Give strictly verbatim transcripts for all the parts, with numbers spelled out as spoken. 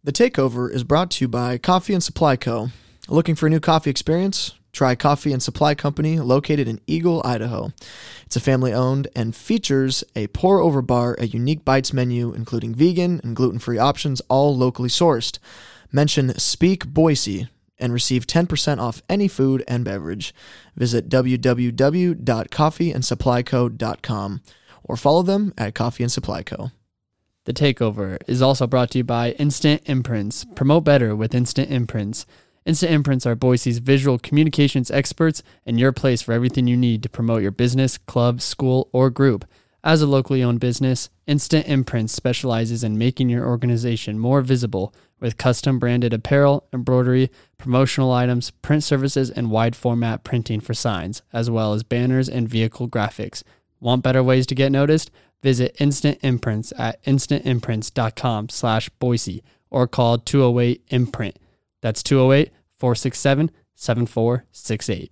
The Takeover is brought to you by Coffee and Supply Co. Looking for a new coffee experience? Try Coffee and Supply Company, located in Eagle, Idaho. It's a family-owned and features a pour-over bar, a unique bites menu, including vegan and gluten-free options, all locally sourced. Mention Speak Boise and receive ten percent off any food and beverage. Visit w w w dot coffee and supply co dot com or follow them at Coffee and Supply Co. The Takeover is also brought to you by Instant Imprints. Promote better with Instant Imprints. Instant Imprints are Boise's visual communications experts and your place for everything you need to promote your business, club, school, or group. As a locally owned business, Instant Imprints specializes in making your organization more visible with custom branded apparel, embroidery, promotional items, print services, and wide format printing for signs, as well as banners and vehicle graphics. Want better ways to get noticed? Visit Instant Imprints at instant imprints dot com slash Boise or call two oh eight imprint. That's two oh eight, four six seven, seven four six eight.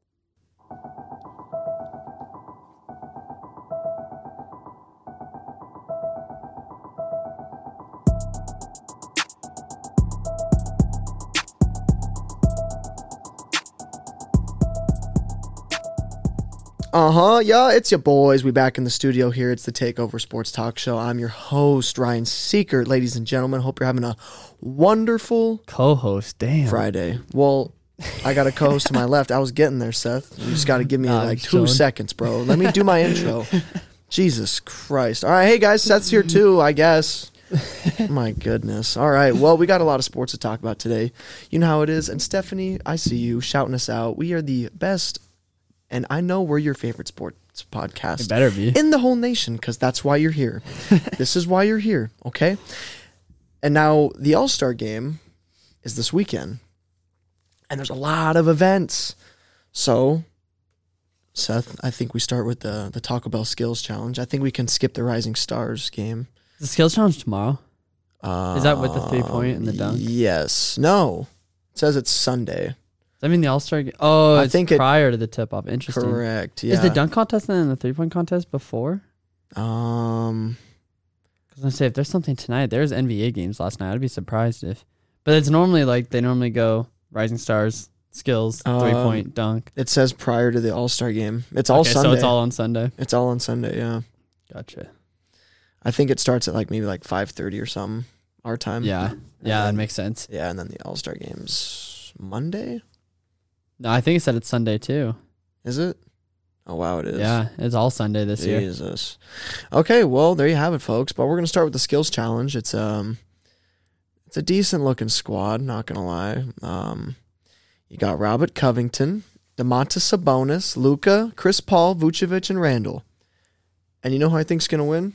Uh-huh, yeah, it's your boys. We back in the studio here. It's the Takeover Sports Talk Show. I'm your host, Ryan Seekert. Ladies and gentlemen, hope you're having a wonderful Co-host, damn. Friday. Well, I got a co-host to my left. I was getting there, Seth. You just got to give me Nah, like I'm two chilling. seconds, bro. Let me do my intro. Jesus Christ. All right, hey guys, Seth's here too, I guess. My goodness. All right, well, we got a lot of sports to talk about today. You know how it is. And Stephanie, I see you shouting us out. We are the best, and I know we're your favorite sports podcast It better be. in the whole nation, because that's why you're here. This is why you're here, okay? And now the All-Star game is this weekend, and there's a lot of events. So, Seth, I think we start with the, the Taco Bell Skills Challenge. I think we can skip the Rising Stars game. The skills challenge tomorrow? Uh, Is that with the three-point and the dunk? Yes. No. It says it's Sunday. Does that mean the All-Star game? Oh, I it's think it- prior to the tip-off. Interesting. Correct, yeah. Is the dunk contest and then the three-point contest before? Um, I was going to say, if there's something tonight, there's N B A games last night. I'd be surprised if... But it's normally like, they normally go Rising Stars, skills, Um, three-point, dunk. it says prior to the All-Star game. It's all Okay, Sunday. so it's all on Sunday. It's all on Sunday, yeah. Gotcha. I think it starts at like maybe like five thirty or something, our time. Yeah. And Yeah, that then- makes sense. Yeah, and then the All-Star game's Monday? No, I think it said it's Sunday, too. Is it? Oh, wow, it is. Yeah, it's all Sunday this year. Jesus. Okay, well, there you have it, folks. But we're going to start with the skills challenge. It's um, it's a decent-looking squad, not going to lie. Um, you got Robert Covington, Domantas Sabonis, Luka, Chris Paul, Vucevic, and Randall. And you know who I think's going to win?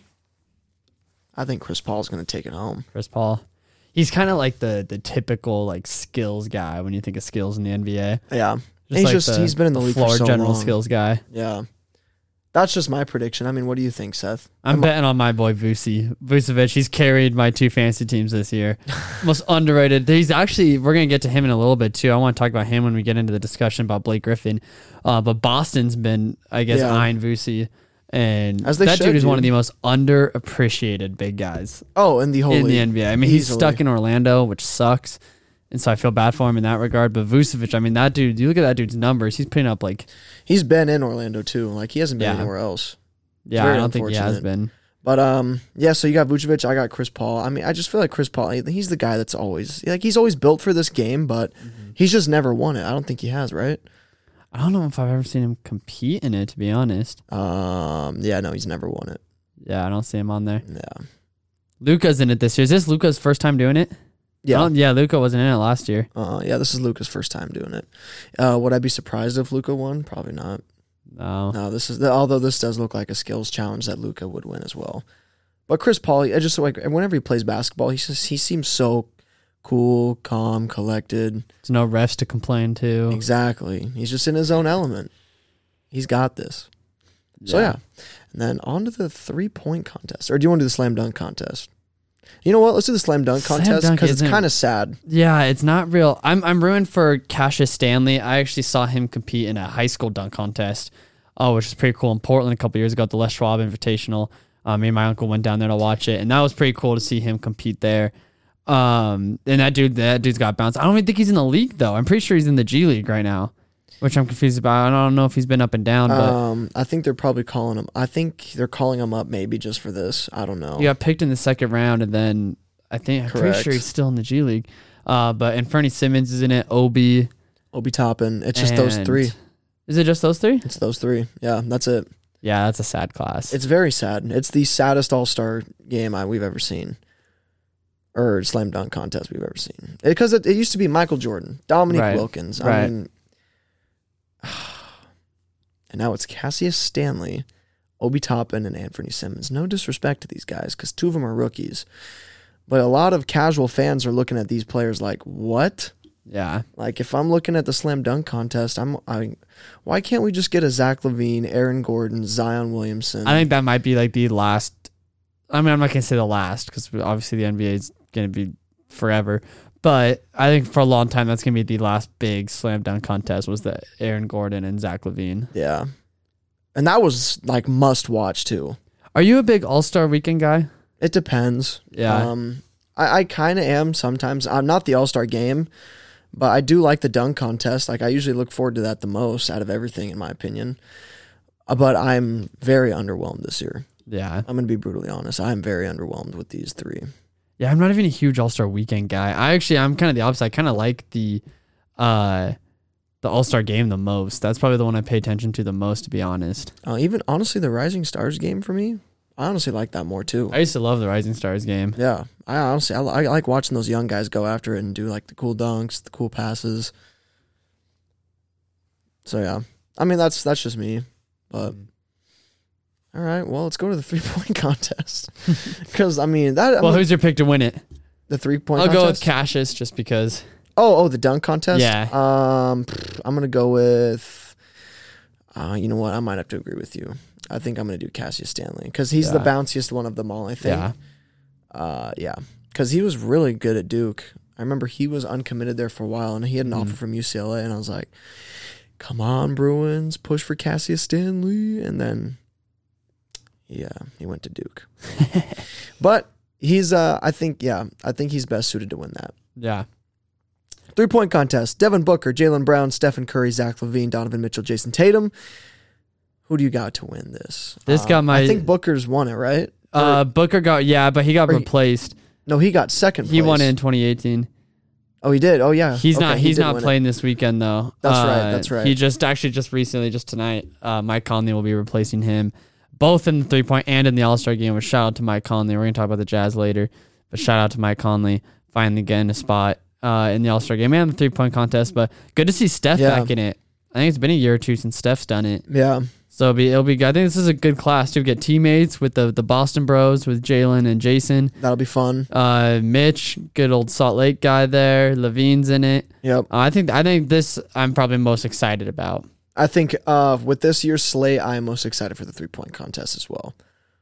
I think Chris Paul's going to take it home. Chris Paul. He's kind of like the the typical like skills guy when you think of skills in the N B A. Yeah. Just he's like just the- he's been in the, the league floor for so general long. skills guy. Yeah. That's just my prediction. I mean, what do you think, Seth? I'm Am- betting on my boy Vuce. Vucevic. He's carried my two fantasy teams this year. Most underrated. He's actually, we're going to get to him in a little bit too. I want to talk about him when we get into the discussion about Blake Griffin. Uh, but Boston's been, I guess, Yeah. eyeing Vuce. And As they that should, dude is one of dude. the most underappreciated big guys Oh, in the whole in the league. N B A. I mean, he's Easily. stuck in Orlando, which sucks. And so I feel bad for him in that regard. But Vucevic, I mean, that dude, you look at that dude's numbers, he's putting up like, He's been in Orlando too. Like he hasn't been Yeah. anywhere else. yeah, very I don't think he has unfortunate. been. But um, yeah. So you got Vucevic. I got Chris Paul. I mean, I just feel like Chris Paul. He's the guy that's always like he's always built for this game, but Mm-hmm. he's just never won it. I don't think he has, right? I don't know if I've ever seen him compete in it, to be honest. Um, yeah, no, he's never won it. Yeah, I don't see him on there. Yeah, Luka's in it this year. Is this Luka's first time doing it? I yeah, don't- yeah, Luka wasn't in it last year. uh, yeah. This is Luka's first time doing it. Uh, would I be surprised if Luka won? Probably not. No. No, this is although this does look like a skills challenge that Luka would win as well. But Chris Paul, I just like whenever he plays basketball, he just he seems so cool, calm, collected. There's no refs to complain to. Exactly. He's just in his own element. He's got this. So yeah. And then on to the three point contest. Or do you want to do the slam dunk contest? You know what? Let's do the slam dunk Slam contest dunk because it's isn't- kind of sad. Yeah, it's not real. I'm I'm ruined for Cassius Stanley. I actually saw him compete in a high school dunk contest, oh, which is pretty cool in Portland a couple years ago at the Les Schwab Invitational. Uh, me and my uncle went down there to watch it, and that was pretty cool to see him compete there. Um, and that dude, that dude's got bounced. I don't even think he's in the league though. I'm pretty sure he's in the G League right now, which I'm confused about. I don't know if he's been up and down, but Um, I think they're probably calling him. I think they're calling him up maybe just for this. I don't know. he got picked in the second round, and then I think I'm pretty Correct. sure he's still in the G League. Uh, but and Fernie Simmons is in it. Obi. Obi Toppin. It's just those and- three. Is it just those three? It's those three. Yeah, that's it. Yeah, that's a sad class. It's very sad. It's the saddest All Star game I, we've ever seen, or slam dunk contest we've ever seen. Because it, it, used to be Michael Jordan, Dominique Right. Wilkins. I Right. mean, and now it's Cassius Stanley, Obi Toppin, and Anthony Simmons. No disrespect to these guys, because two of them are rookies, but a lot of casual fans are looking at these players like, what? yeah. Like, if I'm looking at the slam dunk contest, I'm, I, why can't we just get a Zach LaVine, Aaron Gordon, Zion Williamson? I think that might be like the last. I mean, I'm not gonna say the last because obviously the N B A is gonna be forever. But I think for a long time that's gonna be the last big slam dunk contest was the Aaron Gordon and Zach LaVine. Yeah. And that was like must watch too. Are you a big All Star Weekend guy? It depends. Yeah. Um, I, I kind of am sometimes. I'm not the All Star game, but I do like the dunk contest. Like I usually look forward to that the most out of everything, in my opinion. Uh, But I'm very underwhelmed this year. Yeah. I'm going to be brutally honest. I'm very underwhelmed with these three. Yeah, I'm not even a huge All Star Weekend guy. I actually, I'm kind of the opposite. I kind of like the, uh, the All Star game the most. That's probably the one I pay attention to the most, to be honest. Uh, even honestly, the Rising Stars game for me, I honestly like that more too. I used to love the Rising Stars game. Yeah, I honestly I, I like watching those young guys go after it and do like the cool dunks, the cool passes. So yeah, I mean that's that's just me, but all right. Well, let's go to the three point contest because I mean that. I Well, mean, who's your pick to win it? the three point. I'll contest? go with Cassius just because. Oh, oh, the dunk contest. Yeah. Um, pff, I'm gonna go with. Uh, you know what? I might have to agree with you. I think I'm gonna do Cassius Stanley because he's the Yeah. bounciest one of them all. I think. Yeah. Uh, yeah, because he was really good at Duke. I remember he was uncommitted there for a while, and he had an Mhm. offer from U C L A, and I was like, "Come on, Bruins, push for Cassius Stanley." And then, yeah, he went to Duke. But he's, uh, I think, yeah, I think he's best suited to win that. Yeah. Three point contest: Devin Booker, Jaylen Brown, Stephen Curry, Zach LaVine, Donovan Mitchell, Jason Tatum. Who do you got to win this? This Um, got my- I think Booker's won it, right? Uh, Booker got yeah, but he got or he- replaced. No, he got second. He place. won it in twenty eighteen. Oh, he did. Oh, yeah. He's Okay, not. he He's did not win it. playing this weekend though. That's Uh, right, that's right. He just actually just recently, just tonight, uh, Mike Conley will be replacing him, both in the three point and in the All Star game. Which shout out to Mike Conley. We're gonna talk about the Jazz later, but shout out to Mike Conley finally getting a spot uh, in the All Star game and the three point contest. But good to see Steph Yeah. back in it. I think it's been a year or two since Steph's done it. Yeah. So it'll be, it'll be good. I think this is a good class to get teammates with the, the Boston Bros with Jalen and Jason. That'll be fun. Uh, Mitch, good old Salt Lake guy there. Levine's in it. Yep. Uh, I think I think this I'm probably most excited about. I think uh, with this year's slate, I'm most excited for the three point contest as well.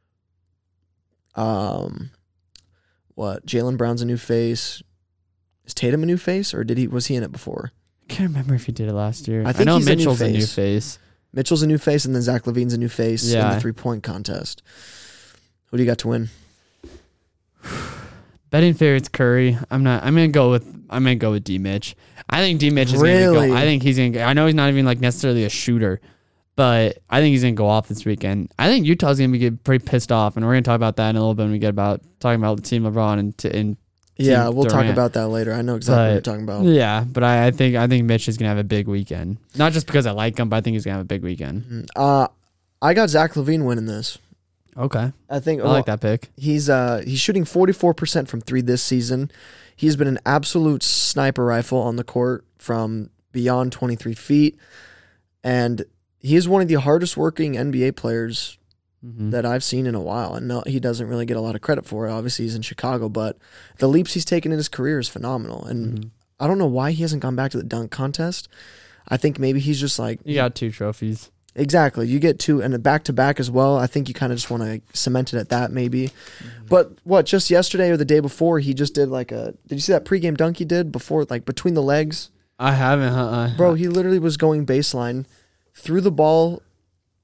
Um, what? Jaylen Brown's a new face. Is Tatum a new face, or did he was he in it before? I can't remember if he did it last year. I think know he's a new Mitchell's a new face. face. Mitchell's a new face, and then Zach LaVine's a new face in Yeah. the three point contest. Who do you got to win? Betting favorites Curry. I'm not. I'm gonna go with. I'm gonna go with D Mitch. I think D Mitch is Really? gonna go. I think he's gonna. I know he's not even like necessarily a shooter, but I think he's gonna go off this weekend. I think Utah's gonna be get pretty pissed off, and we're gonna talk about that in a little bit when we get about talking about Team LeBron and t- and Yeah, Team we'll talk Durant. about that later. I know exactly what But- you're talking about. yeah. But I, I think I think Mitch is gonna have a big weekend. Not just because I like him, but I think he's gonna have a big weekend. Uh, I got Zach LaVine winning this. Okay, I think I like that pick. He's uh he's shooting forty-four percent from three this season. He's been an absolute sniper rifle on the court from beyond twenty-three feet. And he is one of the hardest working N B A players Mhm. that I've seen in a while. And no, he doesn't really get a lot of credit for it. Obviously, he's in Chicago, but the leaps he's taken in his career is phenomenal. And Mhm. I don't know why he hasn't gone back to the dunk contest. I think maybe he's just like, You got two trophies. exactly. You get two and a back to back as well. I think you kind of just want to cement it at that maybe. But what, just yesterday or the day before, he just did like a. Did you see that pregame dunk he did before, like between the legs? I haven't. Uh-uh. Bro, he literally was going baseline, threw the ball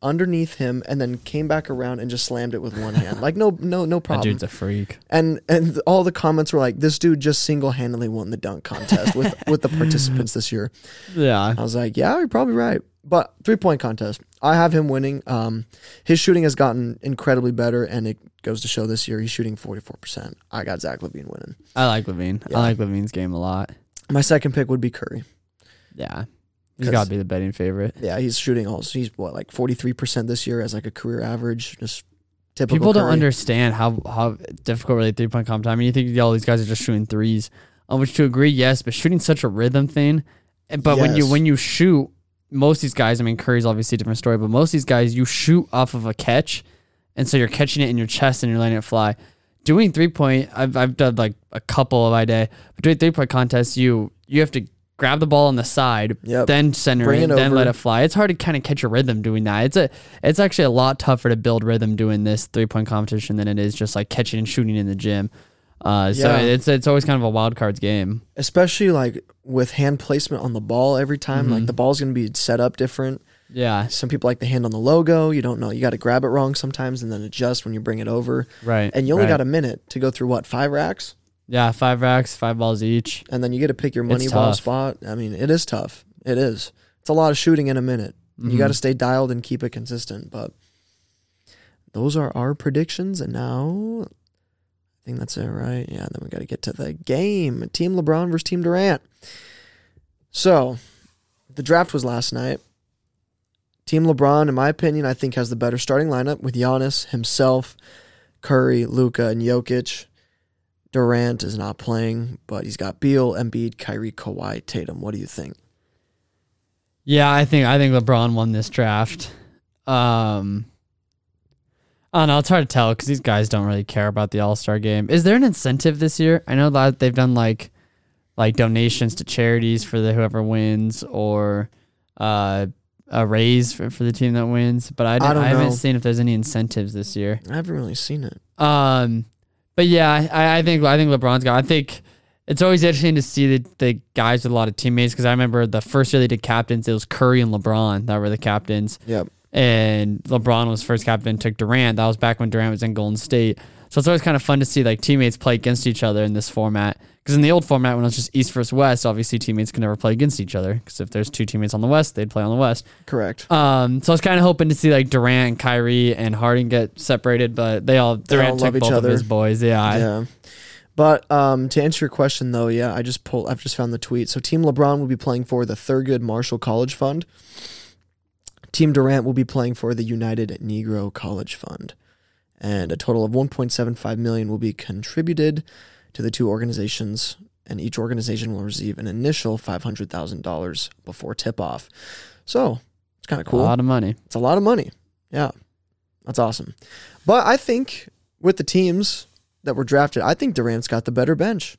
underneath him and then came back around and just slammed it with one hand. Like no no no problem. That dude's a freak. And and all the comments were like, this dude just single-handedly won the dunk contest with with the participants this year. Yeah. I was like, yeah, you're probably right. But three-point contest, I have him winning. Um, his shooting has gotten incredibly better, and it goes to show this year he's shooting forty-four percent. I got Zach LaVine winning. I like LaVine. Yeah. I like LaVine's game a lot. My second pick would be Curry. Yeah. He's got to be the betting favorite. Yeah, he's shooting also. He's what, like forty-three percent this year as like a career average. Just typical People don't Curry. understand how, how difficult really three-point comp time. I mean, you think all these guys are just shooting threes, on which to agree, yes, but shooting such a rhythm thing. But when you Yes. when you shoot, most of these guys, I mean, Curry's obviously a different story, but most of these guys, you shoot off of a catch, and so you're catching it in your chest and you're letting it fly. Doing three-point, I've I've done like a couple of my day, but doing three-point contests, you you have to grab the ball on the side, Yep. then center Bring it, it then over. let it fly. It's hard to kind of catch a rhythm doing that. It's a it's actually a lot tougher to build rhythm doing this three-point competition than it is just like catching and shooting in the gym. Uh, so Yeah. it's it's always kind of a wild cards game. Especially like with hand placement on the ball every time. Mhm. Like the ball's going to be set up different. Yeah, Some people like the hand on the logo. You don't know. You got to grab it wrong sometimes and then adjust when you bring it over. right. And you only right. got a minute to go through what, five racks? yeah five racks, five balls each. And then you get to pick your money It's ball tough. spot. I mean, it is tough. It is. It's a lot of shooting in a minute. You Mhm. got to stay dialed and keep it consistent. But those are our predictions. And now, I think that's it, right? Yeah, then we got to get to the game. Team LeBron versus Team Durant. So, the draft was last night. Team LeBron, in my opinion, I think has the better starting lineup with Giannis, himself, Curry, Luka, and Jokic. Durant is not playing, but he's got Beal, Embiid, Kyrie, Kawhi, Tatum. What do you think? Yeah, I think I think LeBron won this draft. Um, I don't know. It's hard to tell because these guys don't really care about the All-Star game. Is there an incentive this year? I know that they've done like like donations to charities for the whoever wins, or uh, a raise for, for the team that wins. But I, I don't I haven't know. seen if there's any incentives this year. I haven't really seen it. Um, but yeah, I, I think I think LeBron's got. I think it's always interesting to see the, the guys with a lot of teammates, because I remember the first year they did captains, it was Curry and LeBron that were the captains. Yep. And LeBron was first captain, took Durant. That was back when Durant was in Golden State. So it's always kind of fun to see like teammates play against each other in this format. Because in the old format, when it was just East versus West, obviously teammates could never play against each other. Because if there's two teammates on the West, they'd play on the West. Correct. Um, so I was kind of hoping to see like Durant and Kyrie and Harden get separated, but they all They Durant all took love each both other. of his boys. Yeah, Yeah. But um, to answer your question, though, yeah, I just pulled. I've just found the tweet. So Team LeBron will be playing for the Thurgood Marshall College Fund. Team Durant will be playing for the United Negro College Fund, and a total of one point seven five million dollars will be contributed to the two organizations, and each organization will receive an initial five hundred thousand dollars before tip-off. So it's kind of cool. a lot of money. It's a lot of money. Yeah. That's awesome. But I think with the teams that were drafted, I think Durant's got the better bench.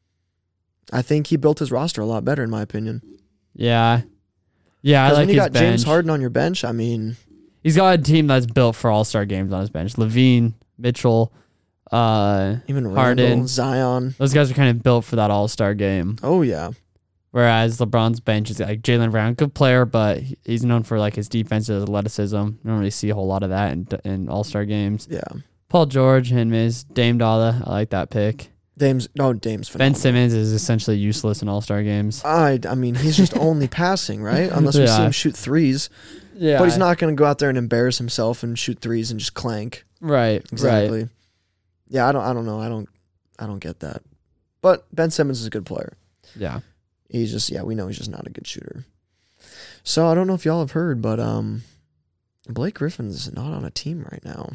I think he built his roster a lot better, in my opinion. Yeah, yeah, I Because like when you his got James bench. Harden on your bench, I mean, He's got a team that's built for All Star games on his bench. Levine, Mitchell, uh, even Harden. Randall, Zion. those guys are kind of built for that All Star game. Oh, yeah. Whereas LeBron's bench is like Jaylen Brown, good player, but he- he's known for like his defensive athleticism. You don't really see a whole lot of that in, in All Star games. Yeah. Paul George and Miz Dame Dalla, I like that pick. Dame's, no, Dame's Ben phenomenal. Simmons is essentially useless in All Star games. I, I mean, he's just only passing, right? Unless we see Yeah. him shoot threes. Yeah, But he's not going to go out there and embarrass himself and shoot threes and just clank. right. Exactly. Right. Yeah, I don't I don't know. I don't I don't get that. But Ben Simmons is a good player. Yeah. He's just yeah, we know he's just not a good shooter. So I don't know if y'all have heard, but um Blake Griffin's not on a team right now.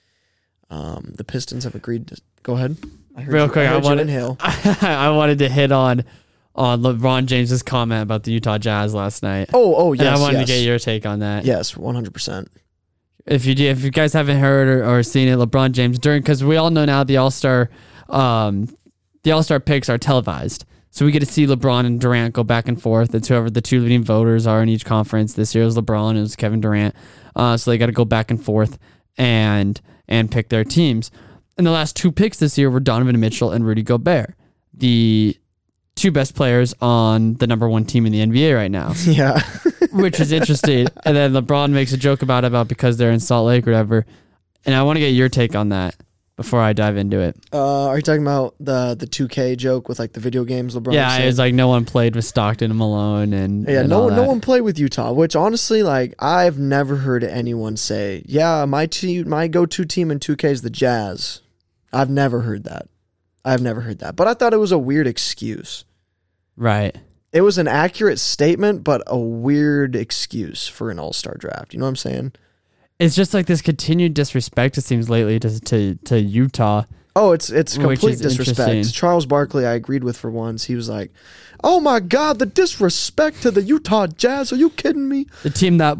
Um the Pistons have agreed to go ahead. I heard Real you, quick, I, I heard you wanted- inhale. I wanted to hit on on LeBron James's comment about the Utah Jazz last night. Oh, oh yes. and I wanted yes. to get your take on that. Yes, one hundred percent. If you do, if you guys haven't heard or, or seen it, LeBron James during, because we all know now the All Star, um, the All Star picks are televised, so we get to see LeBron and Durant go back and forth. It's whoever the two leading voters are in each conference. This year it was LeBron, it was Kevin Durant, uh, so they got to go back and forth and and pick their teams. And the last two picks this year were Donovan Mitchell and Rudy Gobert. The two best players on the number one team in the N B A right now. Yeah. Which is interesting. And then LeBron makes a joke about it, about because they're in Salt Lake or whatever. And I want to get your take on that before I dive into it. Uh, are you talking about the the two K joke with like the video games LeBron? Yeah, it was like no one played with Stockton and Malone, and yeah, and no all one no that. one played with Utah. Which honestly, like I've never heard anyone say, "Yeah, my team, my go to team in two K is the Jazz." I've never heard that. I've never heard that. But I thought it was a weird excuse. Right. It was an accurate statement, but a weird excuse for an all-star draft. You know what I'm saying? It's just like this continued disrespect, it seems, lately to to, to Utah. Oh, it's it's Which complete is disrespect. interesting. Charles Barkley, I agreed with for once. He was like, "Oh my God, the disrespect to the Utah Jazz. Are you kidding me?" The team that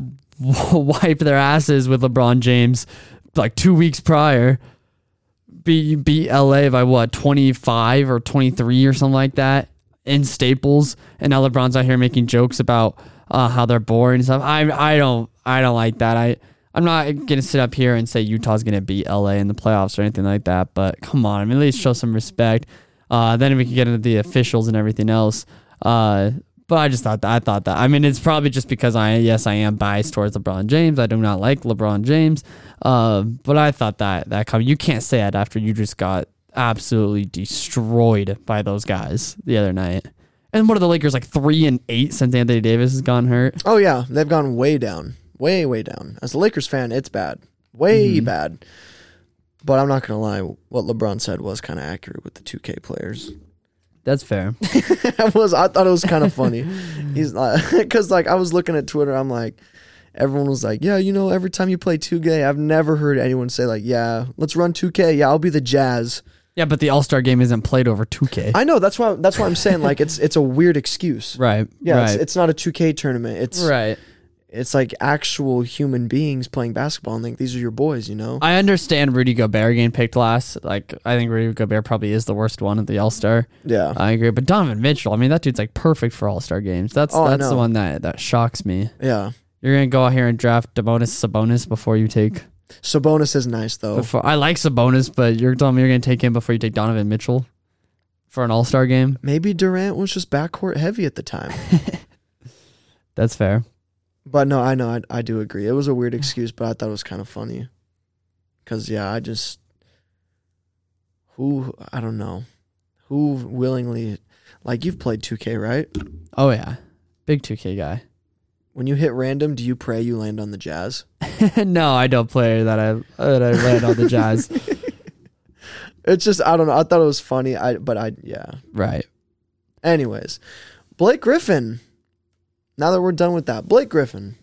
wiped their asses with LeBron James like two weeks prior beat, beat L A by what, twenty-five or twenty-three or something like that in Staples. And now LeBron's out here making jokes about uh, how they're boring and stuff. I I don't I don't like that. I I'm not gonna sit up here and say Utah's gonna beat L A in the playoffs or anything like that. But come on, I mean, at least show some respect. Uh, then we can get into the officials and everything else. Uh, but I just thought that I thought that. I mean, it's probably just because I yes I am biased towards LeBron James. I do not like LeBron James. Uh, but I thought that that come you can't say that after you just got absolutely destroyed by those guys the other night. And what are the Lakers, like three and eight since Anthony Davis has gone hurt? Oh yeah, they've gone way down. Way, way down. As a Lakers fan, it's bad. Way Mm-hmm. bad. But I'm not going to lie. What LeBron said was kind of accurate with the two K players. That's fair. I was, I thought it was kind of funny. He's like, because like I was looking at Twitter, I'm like, everyone was like, yeah, you know, every time you play two K, I've never heard anyone say like, yeah, let's run two K. Yeah, I'll be the Jazz. Yeah, but the All-Star game isn't played over two K. I know. That's why. That's why I'm saying like it's it's a weird excuse. Right. Yeah, Right. it's, it's not a two K tournament. It's right. It's like actual human beings playing basketball, and like these are your boys, you know. I understand Rudy Gobert getting picked last. Like, I think Rudy Gobert probably is the worst one at the All-Star. Yeah. I agree. But Donovan Mitchell, I mean, that dude's like perfect for All-Star games. That's Oh, I that's the know. one that, that shocks me. Yeah. You're going to go out here and draft Sabonis Sabonis before you take... Sabonis is nice though. Before, I like Sabonis, but you're telling me you're going to take him before you take Donovan Mitchell for an All-Star game? Maybe Durant was just backcourt heavy at the time. That's fair. But no, I know, I, I do agree. It was a weird excuse, but I thought it was kind of funny. Because, yeah, I just... Who... I don't know. Who willingly... Like, you've played two K, right? Oh, yeah. Big two K guy. When you hit random, do you pray you land on the Jazz? No, I don't play that I that I land on the Jazz. It's just, I don't know. I thought it was funny, I but I... Yeah. Right. Anyways. Blake Griffin. Now that we're done with that. Blake Griffin.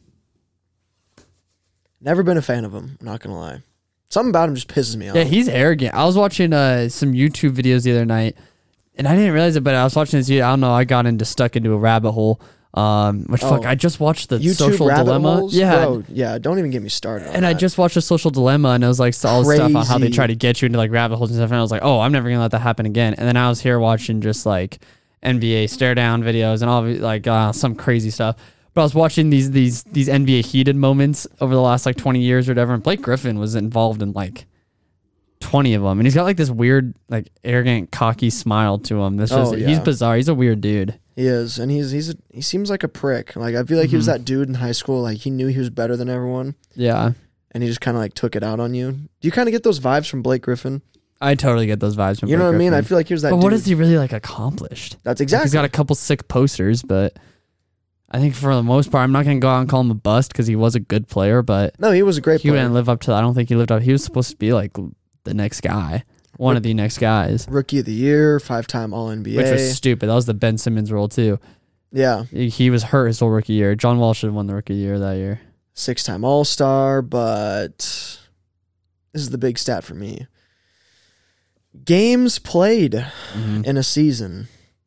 Never been a fan of him. I'm not going to lie. Something about him just pisses me off. Yeah, he's arrogant. I was watching uh, some YouTube videos the other night, and I didn't realize it, but I was watching this. I don't know. I got into stuck into a rabbit hole. Um, which Oh. fuck, I just watched the YouTube Social rabbit Dilemma. holes? Yeah, Bro, yeah, don't even get me started on and I that. just watched the Social Dilemma, and it was like all the stuff on how they Crazy. try to get you into like rabbit holes and stuff. And I was like, oh, I'm never gonna let that happen again. And then I was here watching just like N B A stare down videos and all the- like uh, some crazy stuff. But I was watching these these these N B A heated moments over the last like twenty years or whatever. And Blake Griffin was involved in like twenty of them, and he's got like this weird, like arrogant, cocky smile to him. That's just Oh, he's yeah. bizarre. He's a weird dude. He is, and he's he's a, he seems like a prick. Like I feel like he was Mhm. that dude in high school. Like he knew he was better than everyone, Yeah, and he just kind of like took it out on you. Do you kind of get those vibes from Blake Griffin? I totally get those vibes from. You know Blake what I mean? I Griffin. feel like he was that. But dude. what has he really like accomplished? That's Like, exactly. he's got a couple sick posters, but I think for the most part, I'm not gonna go out and call him a bust because he was a good player, but no, he was a great he player. didn't live up to. I don't think he lived up. He was supposed to be like the next guy, one of the next guys, Rookie of the year, five-time All N B A. which was stupid. That was the Ben Simmons rule too. Yeah, He he was hurt his whole rookie year. John Wall should have won the rookie year that year. six-time All Star. But this is the big stat for me. Games played Mhm. in a season.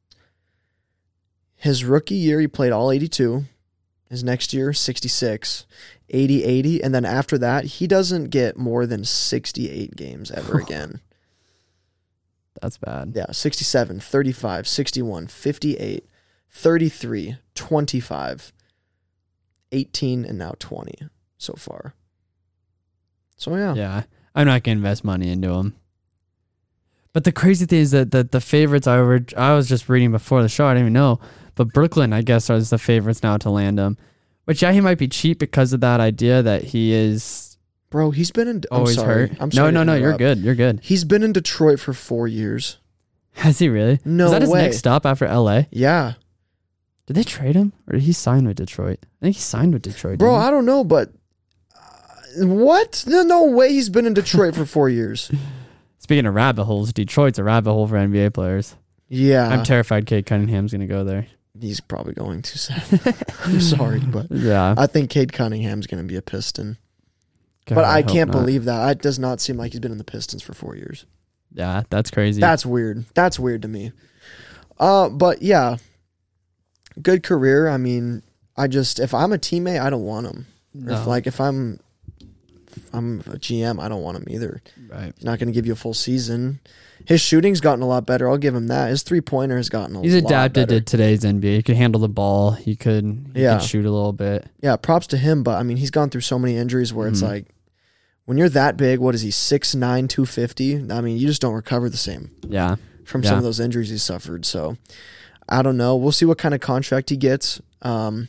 His rookie year, he played all eighty-two. His next year, sixty-six, eighty, eighty. And then after that, he doesn't get more than sixty-eight games ever again. That's bad. Yeah, sixty-seven, thirty-five, sixty-one, fifty-eight, thirty-three, twenty-five, eighteen, and now twenty so far. So, yeah. Yeah, I'm not gonna invest money into him. But the crazy thing is that the, the favorites I were I was just reading before the show. I didn't even know, but Brooklyn, I guess, are the favorites now to land him. Which yeah, he might be cheap because of that idea that he is. Bro, he's been in. I'm always sorry. hurt. I'm no, sorry no, to no. You're interrupt. good. You're good. He's been in Detroit for four years. Has he really? No Is that his way. next stop after L A? Yeah, Did they trade him or did he sign with Detroit? I think he signed with Detroit. bro. didn't he? I don't know, but uh, what? No, no way. He's been in Detroit for four years. Speaking of rabbit holes, Detroit's a rabbit hole for N B A players. Yeah, I'm terrified Cade Cunningham's going to go there. he's probably going to. Sad. I'm sorry, but Yeah. I think Cade Cunningham's going to be a Piston. God, But I hope can't not. believe that. It does not seem like he's been in the Pistons for four years. Yeah, that's crazy. That's weird. That's weird to me. Uh, but yeah, good career. I mean, I just if I'm a teammate, I don't want him. no. If like if I'm if I'm a G M, I don't want him either. Right. He's not going to give you a full season. His shooting's gotten a lot better. I'll give him that. His three pointer has gotten a He's lot adapted better. to today's N B A. He could handle the ball. He could, he Yeah. could shoot a little bit. Yeah, props to him. But I mean, he's gone through so many injuries where it's Mhm. like when you're that big, what is he six nine, two fifty? I mean, you just don't recover the same Yeah. from Yeah. some of those injuries he suffered. So I don't know. We'll see what kind of contract he gets. Um,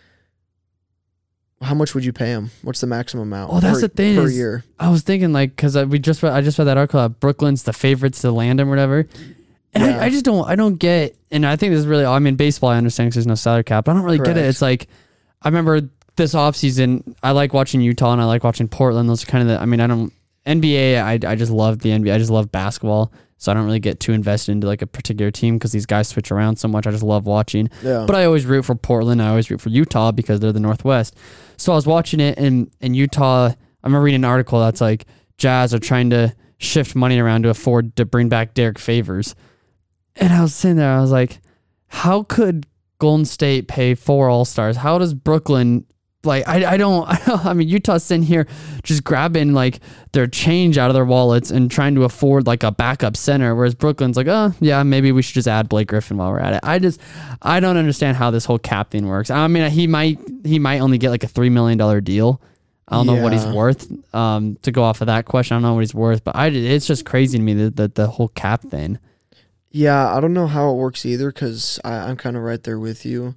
how much would you pay him? What's the maximum amount? Well, that's per, the thing per is- year. I was thinking like because we just read, I just read that article that Brooklyn's the favorites to land him or whatever, and Yeah. I, I just don't I don't get. And I think this is really I mean baseball I understand because there's no salary cap. But I don't really get it. Correct. It's like I remember this offseason I like watching Utah and I like watching Portland. Those are kind of the I mean I don't N B A I I just love the N B A. I just love basketball. So I don't really get too invested into like a particular team because these guys switch around so much. I just love watching. Yeah. But I always root for Portland. I always root for Utah because they're the Northwest. So I was watching it, and in Utah, I remember reading an article that's like Jazz are trying to shift money around to afford to bring back Derek Favors. And I was sitting there, I was like, how could Golden State pay four All-Stars? How does Brooklyn, like, I, I don't, I don't, I mean, Utah's sitting here just grabbing like their change out of their wallets and trying to afford like a backup center, whereas Brooklyn's like, oh, yeah, maybe we should just add Blake Griffin while we're at it. I just, I don't understand how this whole cap thing works. I mean, he might, he might only get like a three million dollars deal. I don't know what he's Yeah. worth. Um, to go off of that question, I don't know what he's worth, but I, it's just crazy to me that the, the whole cap thing. Yeah, I don't know how it works either because I'm kind of right there with you.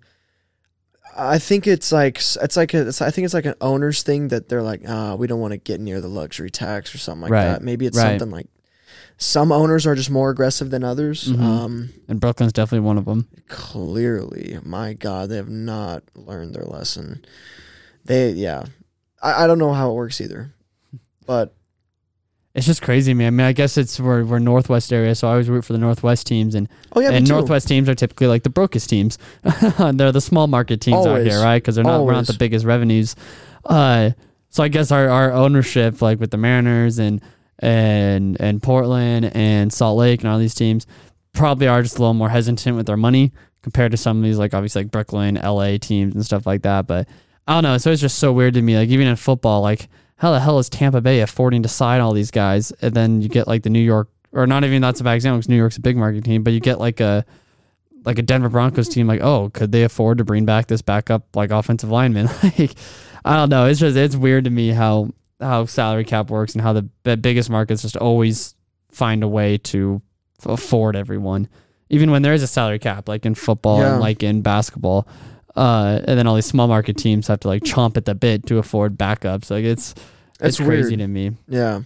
I think it's like it's like a, it's, I think it's like an owner's thing that they're like, ah, we don't want to get near the luxury tax or something like Right. that. Maybe it's Right. something like some owners are just more aggressive than others. Mhm. Um, And Brooklyn's definitely one of them. clearly, my God, they have not learned their lesson. They, yeah, I, I don't know how it works either, but It's just crazy, man. I mean, I guess it's we're, we're Northwest area, so I always root for the Northwest teams, and oh yeah, me and too. Northwest teams are typically like the brokest teams. They're the small market teams out Always. here, right? Because they're not we're not Always. the biggest revenues. Uh, so I guess our, our ownership, like with the Mariners and and and Portland and Salt Lake and all these teams, probably are just a little more hesitant with their money compared to some of these, like obviously like Brooklyn, L A teams and stuff like that. But I don't know. So it's just so weird to me. Like even in football, like. How the hell is Tampa Bay affording to sign all these guys? And then you get like the New York, or not even that's a bad example because New York's a big market team, but you get like a like a Denver Broncos team. Like, oh, could they afford to bring back this backup like offensive lineman? Like, I don't know. It's just it's weird to me how how salary cap works and how the b- biggest markets just always find a way to afford everyone, even when there is a salary cap, like in football Yeah. and like in basketball. Uh, and then all these small market teams have to like chomp at the bit to afford backups. Like it's it's That's crazy weird. to me. Yeah.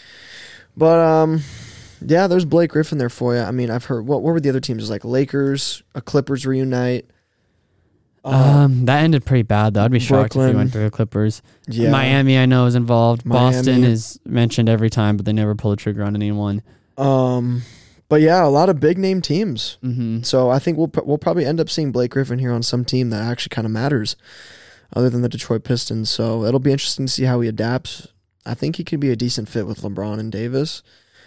But um yeah, there's Blake Griffin there for you. I mean, I've heard what what were the other teams? It was like Lakers, a Clippers reunite. Uh, Um, that ended pretty bad though. I'd be shocked if Brooklyn. he went to the Clippers. yeah. Miami, I know, is involved. Boston Miami. is mentioned every time, but they never pull the trigger on anyone. Um but yeah, a lot of big name teams. Mm-hmm. So I think we'll we'll probably end up seeing Blake Griffin here on some team that actually kind of matters other than the Detroit Pistons. So it'll be interesting to see how he adapts. I think he could be a decent fit with LeBron and Davis.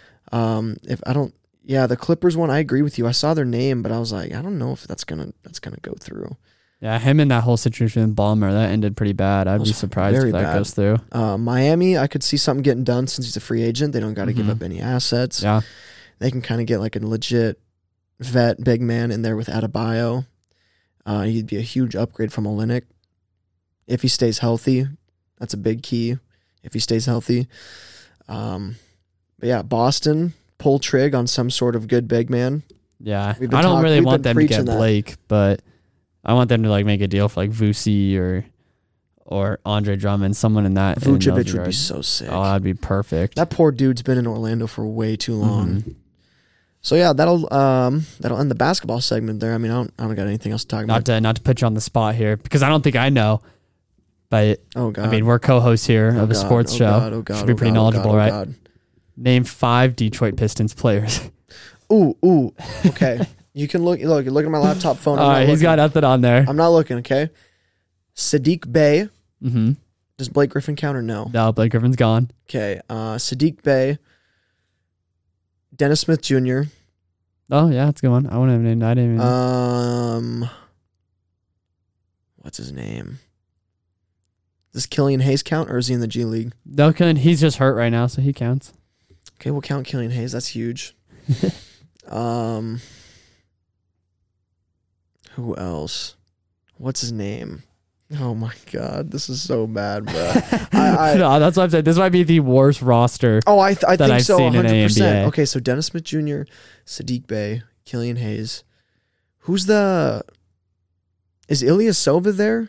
Um if I don't yeah, the Clippers one, I agree with you. I saw their name, but I was like, I don't know if that's gonna that's gonna go through. Yeah, him and that whole situation with Ballmer, that ended pretty bad. I'd That be was surprised very if that bad. goes through. Uh, Miami, I could see something getting done since he's a free agent. They don't got to give Mhm. up any assets. Yeah. They can kind of get like a legit vet big man in there with Adebayo. Uh, he'd be a huge upgrade from Olynyk. If he stays healthy, that's a big key. If he stays healthy. Um, but yeah, Boston, pull trig on some sort of good big man. Yeah. We've been I don't talk- really we've want been them to get preaching that. Blake, but I want them to like make a deal for like Vuce or or Andre Drummond, someone in that. in those Vucevic would be regards. so sick. Oh, that'd be perfect. That poor dude's been in Orlando for way too long. Mhm. So yeah, that'll um that'll end the basketball segment there. I mean, I don't I don't got anything else to talk Not about. to not to put you on the spot here because I don't think I know, but Oh god. I mean we're co-hosts here Oh, of a God. sports Oh, show. God. Oh god. Should be Oh, pretty God. Oh, knowledgeable, God. Oh, right? God. Name five Detroit Pistons players. Ooh, ooh. Okay. You can look look look at my laptop phone. I'm All not right, he's looking. got nothing on there. I'm not looking, okay? Sadiq Bey. Mm-hmm. Does Blake Griffin count or no? No, Blake Griffin's gone. Okay. Uh Sadiq Bey. Dennis Smith Junior Oh yeah, that's a good one. I wouldn't have named. I didn't even. Um what's his name? Does Killian Hayes count or is he in the G League? no, couldn't- he's just hurt right now, so he counts. Okay, we'll count Killian Hayes. That's huge. um Who else? What's his name? Oh my god, this is so bad, bro. I, I no, that's what I'm saying. This might be the worst roster. Oh, I th- I that think I've so. seen in one hundred percent. A N B A. Okay, so Dennis Smith Junior, Sadiq Bey, Killian Hayes. Who's the? Is Ilyasova there?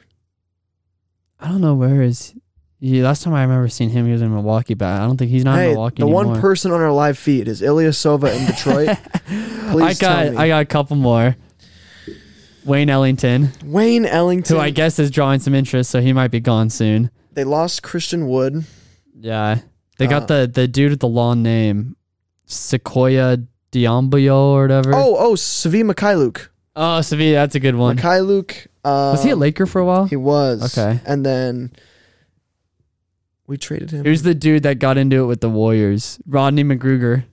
I don't know where is. He, last time I remember seeing him, he was in Milwaukee, but I don't think he's not in Hey, Milwaukee the anymore. one person on our live feed is Ilyasova in Detroit. I Please got tell me. I got a couple more. Wayne Ellington, Wayne Ellington. who I guess is drawing some interest, so he might be gone soon. They lost Christian Wood. Yeah, they got Uh, the the dude with the long name, Sequoia Diambio or whatever. Oh, oh, Savi Mikhailuk. oh, Sevilla, that's a good one. Mikhailuk. Uh, Was he a Laker for a while? He was. Okay. And then we traded him. Who's the dude that got into it with the Warriors? Rodney McGruger.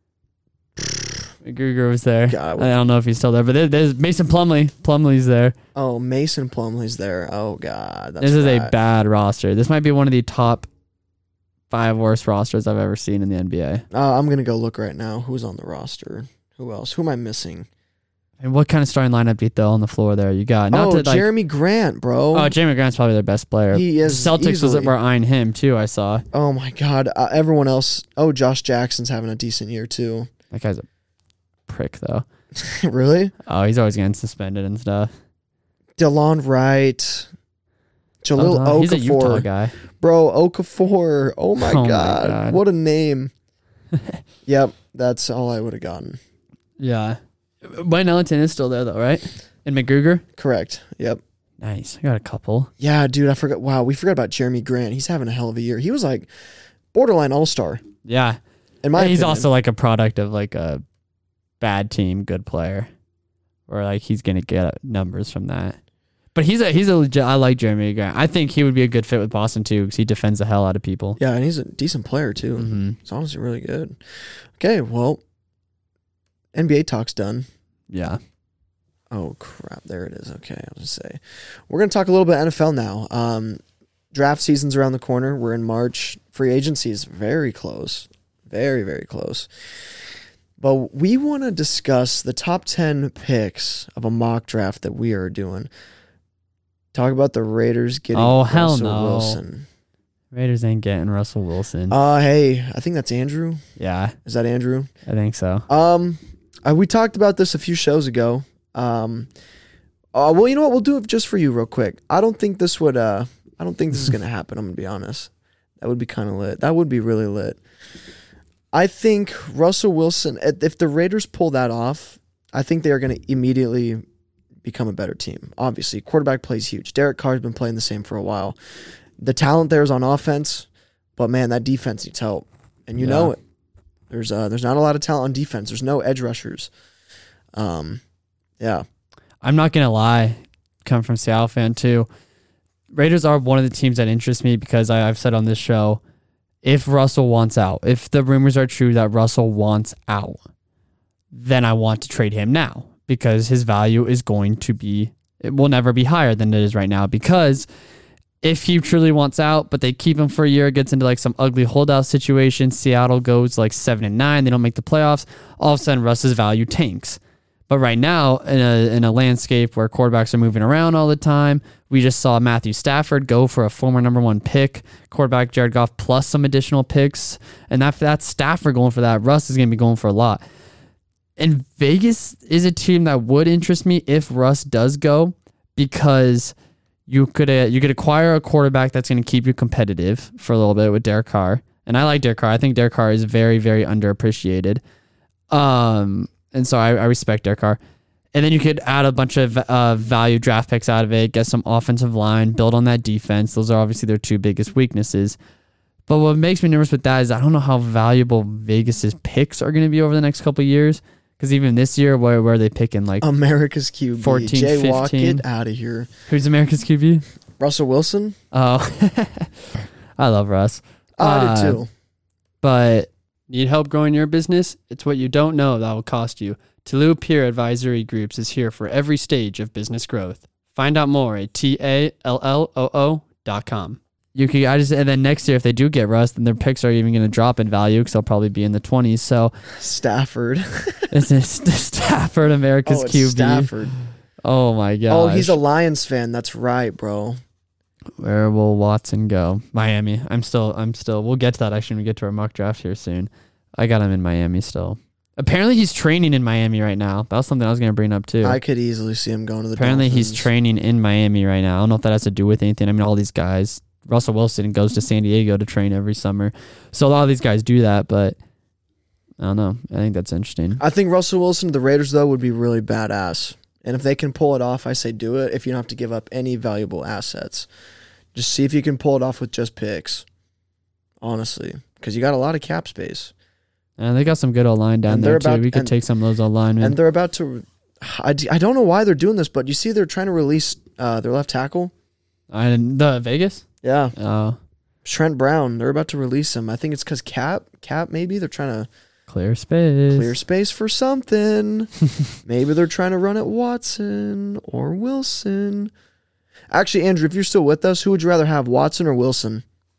McGruger was there. God. I don't know if he's still there, but there, there's Mason Plumlee. Plumlee's there. Oh, Mason Plumlee's there. Oh God, that's this is a bad. bad roster. This might be one of the top five worst rosters I've ever seen in the N B A. Uh, I'm gonna go look right now. Who's on the roster? Who else? Who am I missing? And what kind of starting lineup do you throw on the floor there? You got not oh, to like. Jeremy Grant, bro. Oh, Jeremy Grant's probably their best player. He is The Celtics easily. was were eyeing him too. I saw Oh my God. Uh, everyone else. Oh, Josh Jackson's having a decent year too. that guy's a prick though. Really? Oh, he's always getting suspended and stuff. DeLon Wright. Jalil Oh, no, he's a Utah Okafor. guy. Bro, Okafor. Oh my, Oh my God. God. What a name. Yep, that's all I would have gotten. Yeah. Wayne Ellington is still there though, right? And McGruger. Correct. Yep. Nice. I got a couple. Yeah, dude, I forgot. Wow, we forgot about Jeremy Grant. He's having a hell of a year. He was like borderline all-star. Yeah. In my And he's opinion. also like a product of like a bad team, good player, or like he's gonna get numbers from that. But he's a he's a legit. I like Jeremy Grant. I think he would be a good fit with Boston too because he defends the hell out of people. Yeah, and he's a decent player too. Mm-hmm. He's honestly really good. Okay, well, N B A talk's done. Yeah. Oh crap! There it is. Okay, I'll just say we're gonna talk a little bit N F L now. Um, draft season's around the corner. We're in March. Free agency is very close, very very close. But we want to discuss the top ten picks of a mock draft that we are doing. Talk about the Raiders getting Oh, hell Russell no. Wilson. Raiders ain't getting Russell Wilson. Uh, hey, I think that's Andrew. yeah, Is that Andrew? I think so. Um, uh, we talked about this a few shows ago. Um, uh, well, you know what? We'll do it just for you, real quick. I don't think this would. Uh, I don't think this is gonna happen. I'm gonna be honest. That would be kind of lit. That would be really lit. I think Russell Wilson. If the Raiders pull that off, I think they are gonna immediately become a better team. Obviously, quarterback plays huge. Derek Carr's been playing the same for a while. The talent there is on offense, but man, that defense needs help, and you Yeah. know it. There's uh, there's not a lot of talent on defense. There's no edge rushers. Um, yeah, I'm not gonna lie, come from Seattle fan too. Raiders are one of the teams that interest me because I, I've said on this show, if Russell wants out, if the rumors are true that Russell wants out, then I want to trade him now because his value is going to be, it will never be higher than it is right now because if he truly wants out, but they keep him for a year, gets into like some ugly holdout situation, Seattle goes like seven and nine, they don't make the playoffs, all of a sudden Russ's value tanks. But right now, in a in a landscape where quarterbacks are moving around all the time, we just saw Matthew Stafford go for a former number one pick, quarterback Jared Goff plus some additional picks, and that that's Stafford going for that. Russ is going to be going for a lot. And Vegas is a team that would interest me if Russ does go, because you could uh, you could acquire a quarterback that's going to keep you competitive for a little bit with Derek Carr. And I like Derek Carr. I think Derek Carr is very, very underappreciated. Um, and so I, I respect Derek Carr. And then you could add a bunch of uh, value draft picks out of it, get some offensive line, build on that defense. Those are obviously their two biggest weaknesses. But what makes me nervous with that is I don't know how valuable Vegas's picks are going to be over the next couple of years. Because even this year, where, where are they picking? Like America's Q B. fourteen, Jay fifteen. Watt, get out of here. Who's America's Q B? Russell Wilson? Oh, I love Russ. Oh, I Uh, do too. But need help growing your business? It's what you don't know that will cost you. Tallulah Peer Advisory Groups is here for every stage of business growth. Find out more at T A L L O O dot com. You could, I just, and then next year, if they do get Russ, then their picks are even going to drop in value because they'll probably be in the twenties. So Stafford. this is Stafford, America's oh, it's Q B. Stafford. Oh my god. Oh, he's a Lions fan. That's right, bro. Where will Watson go? Miami. I'm still, I'm still, we'll get to that actually when we get to our mock draft here soon. I got him in Miami still. Apparently he's training in Miami right now. That was something I was going to bring up too. I could easily see him going to the Apparently Dolphins. he's training in Miami right now. I don't know if that has to do with anything. I mean, all these guys, Russell Wilson goes to San Diego to train every summer. So a lot of these guys do that, but I don't know. I think that's interesting. I think Russell Wilson to the Raiders, though, would be really badass. And if they can pull it off, I say do it if you don't have to give up any valuable assets. Just see if you can pull it off with just picks, honestly, because you got a lot of cap space. And they got some good O-line down And there, they're too. about- We could and- take some of those O-linemen. And they're about to... I, d- I don't know why they're doing this, but you see they're trying to release uh, their left tackle? And the Vegas? Yeah. Oh, Trent Brown. They're about to release him. I think it's because cap, cap maybe. They're trying to clear space. clear space for something. Maybe they're trying to run at Watson or Wilson. Actually, Andrew, if you're still with us, who would you rather have, Watson or Wilson?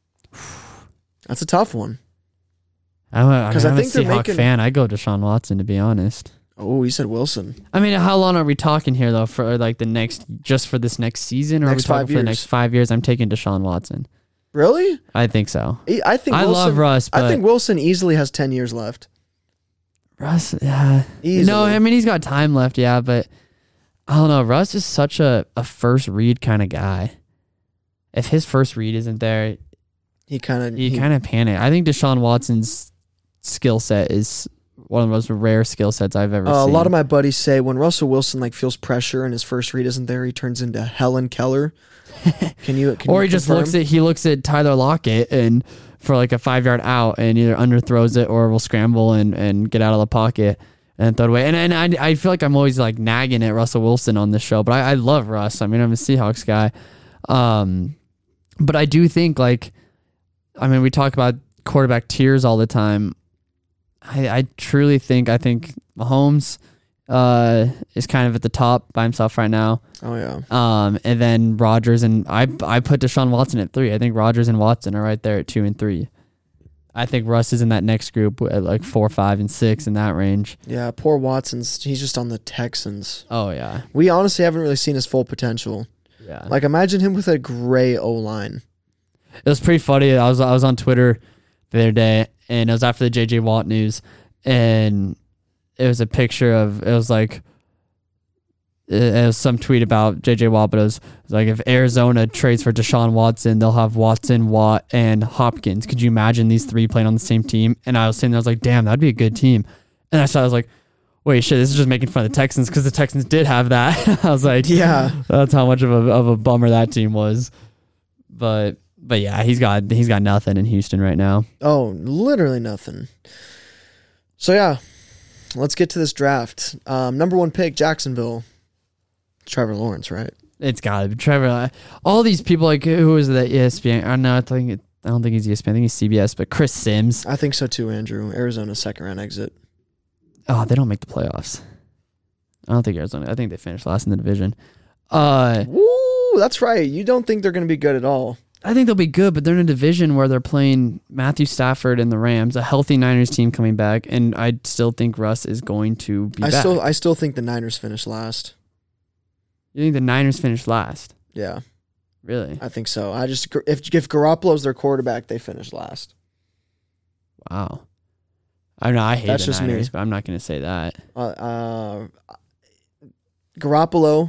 That's a tough one. I'm a, 'Cause I I I'm a think they're Seahawk making- fan. I go Deshaun Watson, to be honest. Oh, you said Wilson. I mean, how long are we talking here, though, for like the next, just for this next season? Or Next are we talking five for the years. next five years? I'm taking Deshaun Watson. Really? I think so. I I think I Wilson, love Russ, but I think Wilson easily has ten years left. Russ, yeah. Easily. No, I mean, he's got time left, yeah, but I don't know. Russ is such a, a first read kind of guy. If his first read isn't there, He kind of you kind of panic. I think Deshaun Watson's skill set is one of the most rare skill sets I've ever Uh, a seen. lot of my buddies say when Russell Wilson like feels pressure and his first read isn't there, he turns into Helen Keller. Can you? Can or you he just confirm? looks at he looks at Tyler Lockett and for like a five yard out and either underthrows it or will scramble and, and get out of the pocket and throw it away. And and I I feel like I'm always like nagging at Russell Wilson on this show, but I, I love Russ. I mean, I'm a Seahawks guy. Um, but I do think like, I mean, we talk about quarterback tiers all the time. I, I truly think I think Mahomes uh, is kind of at the top by himself right now. Oh yeah. Um, and then Rodgers and I I put Deshaun Watson at three. I think Rodgers and Watson are right there at two and three. I think Russ is in that next group at like four, five, and six in that range. Yeah, poor Watson's. He's just on the Texans. Oh yeah, We honestly haven't really seen his full potential. yeah. Like imagine him with a gray O line. It was pretty funny. I was I was on Twitter the other day, and it was after the J J Watt news, and it was a picture of it was like it, it was some tweet about J J Watt, but it was, it was like if Arizona trades for Deshaun Watson, they'll have Watson, Watt, and Hopkins. Could you imagine these three playing on the same team? And I was sitting there, I was like, damn, that'd be a good team. And I saw, I was like, wait, shit, this is just making fun of the Texans because the Texans did have that. I was like, Yeah. that's how much of a of a bummer that team was. But but yeah, he's got he's got nothing in Houston right now. Oh, literally nothing. So yeah, let's get to this draft. Um, number one pick, Jacksonville. Trevor Lawrence, right? It's got to be Trevor. All these people, like who was that E S P N? I know I think it, I don't think he's E S P N. I think he's C B S. But Chris Sims. I think so too, Andrew. Arizona's second round exit. Oh, they don't make the playoffs. I don't think Arizona. I think they finished last in the division. Uh, Woo, that's right. You don't think they're going to be good at all. I think they'll be good, but they're in a division where they're playing Matthew Stafford and the Rams, a healthy Niners team coming back, and I still think Russ is going to be I back. still I still think the Niners finish last. You think the Niners finished last? Yeah. Really? I think so. I just if if Garoppolo's their quarterback, they finish last. Wow. I know I hate That's the just me. Niners, but I'm not going to say that. Uh, uh, Garoppolo.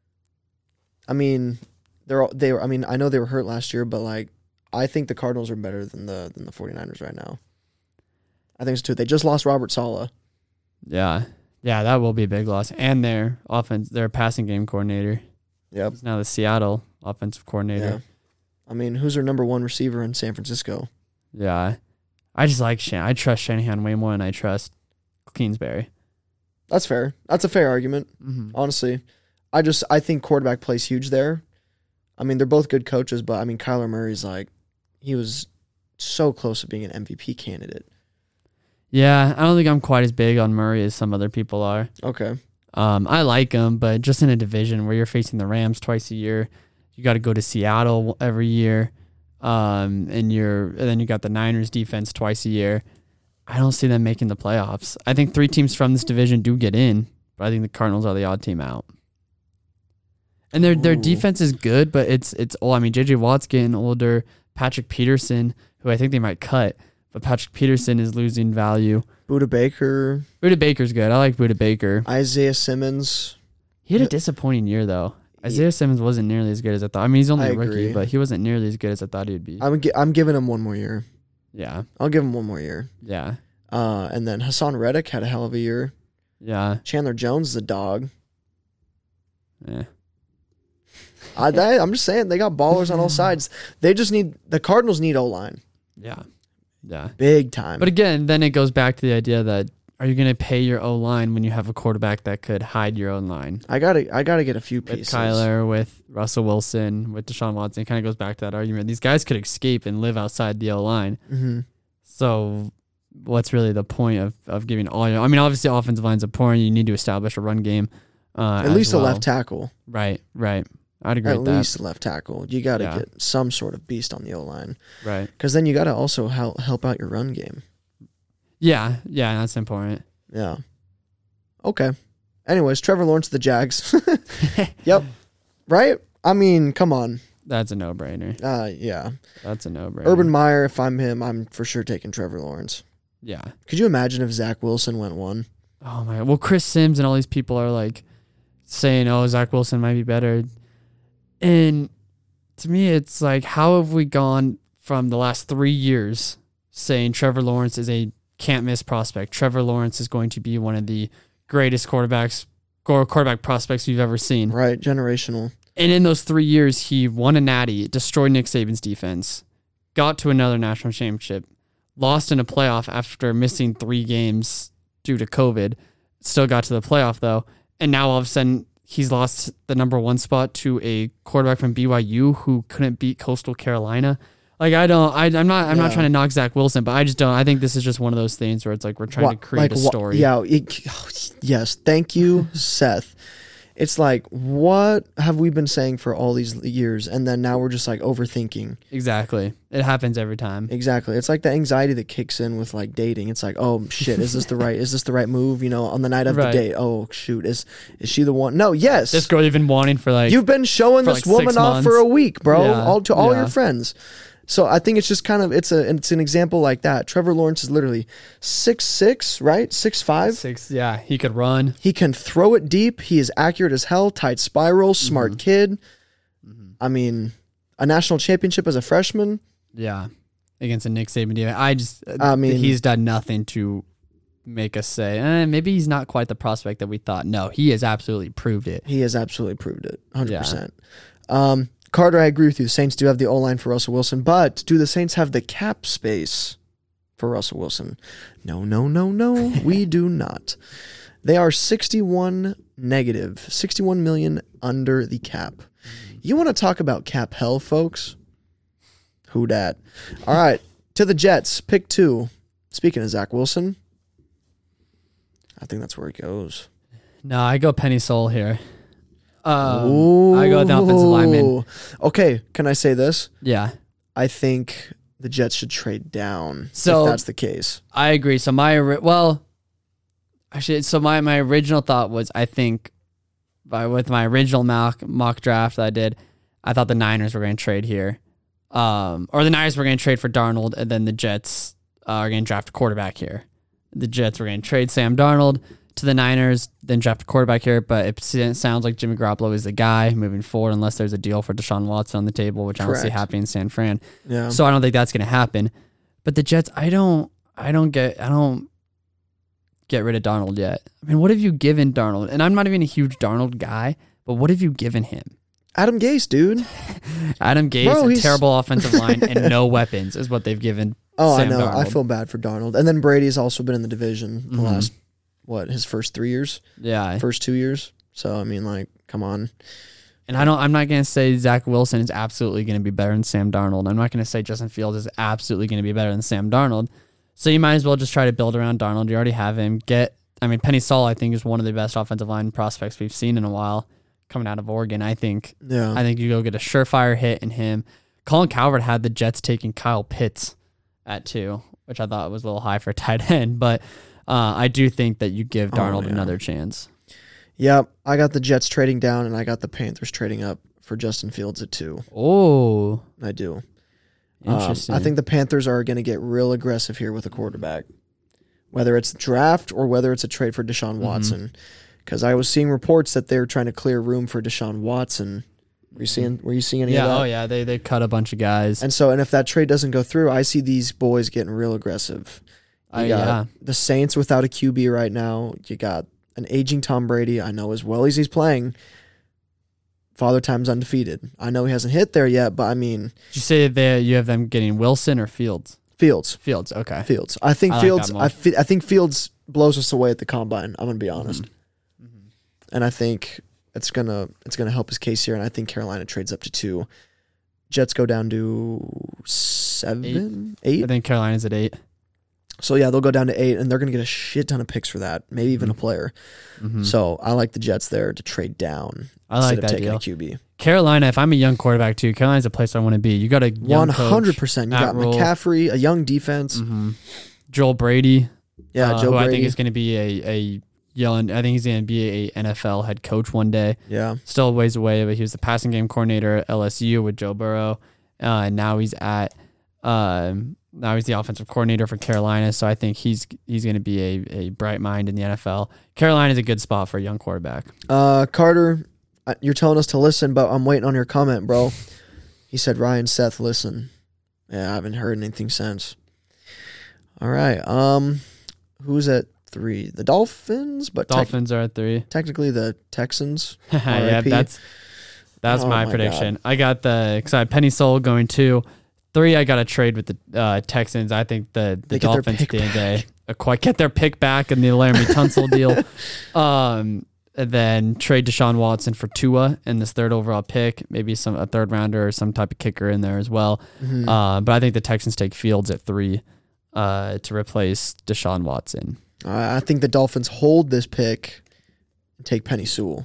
I mean, they're all, they were. I mean, I know they were hurt last year, but like, I think the Cardinals are better than the than the 49ers right now. I think so too. They just lost Robert Saleh. Yeah. Yeah, that will be a big loss. And their offense, their passing game coordinator. Yep. He's now the Seattle offensive coordinator. Yeah. I mean, who's their number one receiver in San Francisco? Yeah. I just like Shan. I trust Shanahan way more than I trust Kingsbury. That's fair. That's a fair argument. Mm-hmm. Honestly, I just I think quarterback plays huge there. I mean, they're both good coaches, but I mean, Kyler Murray's like he was so close to being an M V P candidate. Yeah, I don't think I'm quite as big on Murray as some other people are. Okay. Um, I like him, but just in a division where you're facing the Rams twice a year, you got to go to Seattle every year, um, and you're and then you got the Niners defense twice a year. I don't see them making the playoffs. I think three teams from this division do get in, but I think the Cardinals are the odd team out. And their their Ooh. defense is good, but it's it's oh, I mean J J Watt's getting older. Patrick Peterson, who I think they might cut, but Patrick Peterson is losing value. Buda Baker, Buda Baker's good. I like Buda Baker. Isaiah Simmons. He had a disappointing year though. Isaiah Simmons wasn't nearly as good as I thought. I mean, he's only I a rookie, agree. but he wasn't nearly as good as I thought he'd be. I'm gi- I'm giving him one more year. Yeah, I'll give him one more year. yeah, Uh, and then Hassan Reddick had a hell of a year. yeah, Chandler Jones is a dog. yeah. I, that, I'm just saying they got ballers on all sides. They just need the Cardinals need O line Yeah, yeah. big time. But again, then it goes back to the idea that are you going to pay your O line when you have a quarterback that could hide your own line? I gotta I gotta get a few With pieces. Kyler, with Russell Wilson, with Deshaun Watson, it kind of goes back to that argument. These guys could escape and live outside the O line. Mm-hmm. So what's really the point of, of giving all your... I mean, obviously offensive line's important. You need to establish a run game. Uh, At least well. a left tackle. Right, right. I'd agree At with that. least a left tackle. You got to Yeah. get some sort of beast on the O line, Right. because then you got to also help help out your run game. Yeah, yeah, that's important. Yeah. Okay. Anyways, Trevor Lawrence, of the Jags. Yep. Right. I mean, come on. That's a no-brainer. Uh, yeah. That's a no-brainer. Urban Meyer. If I'm him, I'm for sure taking Trevor Lawrence. Yeah. Could you imagine if Zach Wilson went one? Oh, my God. Well, Chris Sims and all these people are, like, saying, oh, Zach Wilson might be better. And to me, it's like, how have we gone from the last three years saying Trevor Lawrence is a can't-miss prospect? Trevor Lawrence is going to be one of the greatest quarterbacks, quarterback prospects we've ever seen. Right. Generational. And in those three years, he won a natty, destroyed Nick Saban's defense, got to another national championship, lost in a playoff after missing three games due to COVID, still got to the playoff, though. And now all of a sudden, he's lost the number one spot to a quarterback from B Y U who couldn't beat Coastal Carolina. Like, I don't, I, I'm not, I'm Yeah. not trying to knock Zach Wilson, but I just don't. I think this is just one of those things where it's like we're trying Wha- to create like, a wha- story. Yeah. It, yes. Thank you, Seth. It's like, what have we been saying for all these years? And then now we're just like overthinking. Exactly. It happens every time. Exactly. It's like the anxiety that kicks in with like dating. It's like, oh shit, is this the right is this the right move? You know, on the night of Right. the date. Oh shoot, is is she the one? No, yes. This girl you've been wanting for like You've been showing for this like woman six off for months. a week, bro. Yeah, All to all yeah. your friends. So I think it's just kind of it's a it's an example like that. Trevor Lawrence is literally six six, right? Six five. six. Yeah, he could run. He can throw it deep. He is accurate as hell. Tight spiral. Smart Mm-hmm. kid. I mean, a national championship as a freshman. Yeah, against a Nick Saban defense. I just, I mean- he's done nothing to make us say, eh, maybe he's not quite the prospect that we thought. No, he has absolutely proved it. He has absolutely proved it. one hundred Yeah. percent. Um, Carter, I agree with you. The Saints do have the O-line for Russell Wilson, but do the Saints have the cap space for Russell Wilson? No, no, no, no. We do not. They are sixty-one negative, sixty-one million under the cap. You want to talk about cap hell, folks? Who dat? All right, to the Jets. Pick two. Speaking of Zach Wilson, I think that's where it goes. No, I go Penny Soul here. Um, I go with the offensive lineman. Ooh. Okay, can I say this? Yeah. I think the Jets should trade down So- if that's the case. I agree. So my ori- well, actually, so my, my original thought was I think by with my original mock mock draft that I did, I thought the Niners were going to trade here, um, or the Niners were going to trade for Darnold, and then the Jets uh, are going to draft a quarterback here. The Jets were going to trade Sam Darnold to the Niners, then draft a quarterback here. But it sounds like Jimmy Garoppolo is the guy moving forward, unless there's a deal for Deshaun Watson on the table, which I don't see Correct. happening in San Fran. Yeah. So I don't think that's going to happen. But the Jets, I don't, I don't get, I don't get rid of Darnold yet. I mean, what have you given Darnold? And I'm not even a huge Darnold guy, but what have you given him? Adam Gase, dude. Adam Gase, Bro, a he's- terrible offensive line, and no weapons is what they've given. Oh, Sam I know. I Darnold. feel bad for Darnold. And then Brady's also been in the division the Mhm. last, what, his first three years? Yeah, First two years? So, I mean, like, come on. and I don't. I'm not going to say Zach Wilson is absolutely going to be better than Sam Darnold. I'm not going to say Justin Fields is absolutely going to be better than Sam Darnold. So you might as well just try to build around Darnold. You already have him. Get. I mean, Penny Sewell, I think, is one of the best offensive line prospects we've seen in a while coming out of Oregon. I think. Yeah. I think you go get a surefire hit in him. Colin Cowherd had the Jets taking Kyle Pitts at two, which I thought was a little high for a tight end, but uh, I do think that you give Darnold Oh, yeah. another chance. Yep. I got the Jets trading down, and I got the Panthers trading up for Justin Fields at two. Oh, I do. Um, interesting. I think the Panthers are going to get real aggressive here with a quarterback, whether it's draft or whether it's a trade for Deshaun Mm-hmm. Watson. Because I was seeing reports that they're trying to clear room for Deshaun Watson. Were you seeing? Were you seeing any yeah, of that? oh yeah, they they cut a bunch of guys. And so, and if that trade doesn't go through, I see these boys getting real aggressive. You Uh, got yeah. the Saints without a Q B right now. You got an aging Tom Brady. I know as well as he's playing, Father Time's undefeated. I know he hasn't hit there yet, but I mean, Did you say that you have them getting Wilson or Fields? Fields. Fields, okay. Fields. I think I like Fields. that more. I, fe- I think Fields blows us away at the combine. I'm gonna be honest, Mm-hmm. and I think it's gonna it's gonna help his case here. And I think Carolina trades up to two. Jets go down to seven, eight. I think Carolina's at eight. So yeah, they'll go down to eight, and they're gonna get a shit ton of picks for that, maybe even a player. Mhm. So I like the Jets there to trade down I like instead of that taking deal. a Q B. Carolina, if I'm a young quarterback too, Carolina's a place I want to be. You got a young One coach, hundred percent. You Matt got Rule. McCaffrey, a young defense. Mhm. Joel Brady. Yeah, uh, Joe who Brady. I think is going to be a a young. I think he's going to be a N F L head coach one day. yeah, Still a ways away, but he was the passing game coordinator at L S U with Joe Burrow, uh, and now he's at um, now he's the offensive coordinator for Carolina. So I think he's he's going to be a, a bright mind in the N F L. Carolina is a good spot for a young quarterback. uh, Carter, uh, you're telling us to listen, but I'm waiting on your comment, bro. He said, Ryan, Seth, listen. Yeah, I haven't heard anything since. All right. Um, who's at three? The Dolphins, but tec- Dolphins are at three. technically the Texans. yeah, R I P. that's that's Oh my, my prediction. I got the because I had Penny Sewell going two. Three, I got a trade with the uh, Texans. I think the, the They get their Dolphins pick did they acquire, get their pick back in the Laramie Tunsil deal. Um, and then trade Deshaun Watson for Tua and this third overall pick, maybe some a third rounder or some type of kicker in there as well. Mhm. Uh, but I think the Texans take Fields at three uh, to replace Deshaun Watson. I I think the Dolphins hold this pick and take Penny Sewell.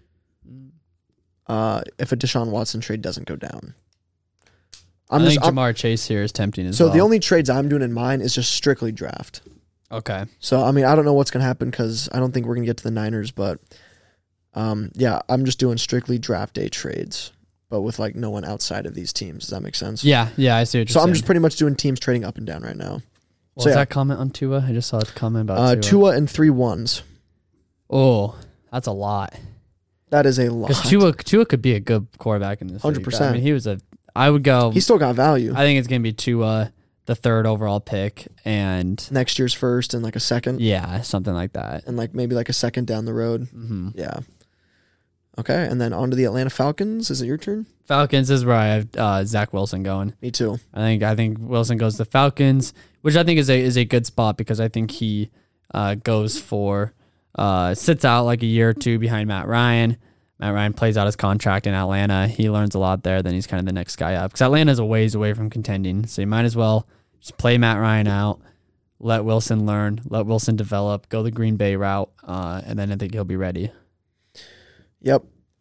Uh, if a Deshaun Watson trade doesn't go down. I'm I just, think I'm- Jamar Chase here is tempting as so well. the only trades I'm doing in mine is just strictly draft. okay. So, I mean, I don't know what's going to happen because I don't think we're going to get to the Niners, but um, yeah, I'm just doing strictly draft day trades, but with like no one outside of these teams. Does that make sense? Yeah, yeah, I see what you're So I'm saying. just pretty much doing teams trading up and down right now. What so was yeah. that comment on Tua? I just saw a comment about Uh, Tua. Tua and three ones. Oh, that's a lot. That is a lot. Because Tua, Tua could be a good quarterback in this. one hundred league. percent. I mean, he was a. I would go. He's still got value. I think it's gonna be Tua, the third overall pick, and Next year's first and like a second, yeah, something like that. and like maybe like a second down the road. hmm Yeah. Okay, and then on to the Atlanta Falcons. Is it your turn? Falcons is where I have uh, Zach Wilson going. Me too. I think I think Wilson goes to the Falcons, which I think is a is a good spot because I think he uh, goes for uh, sits out like a year or two behind Matt Ryan. Matt Ryan plays out his contract in Atlanta. He learns a lot there. Then he's kind of the next guy up because Atlanta's a ways away from contending. So you might as well just play Matt Ryan out, let Wilson learn, let Wilson develop, go the Green Bay route, uh, and then I think he'll be ready. Yep.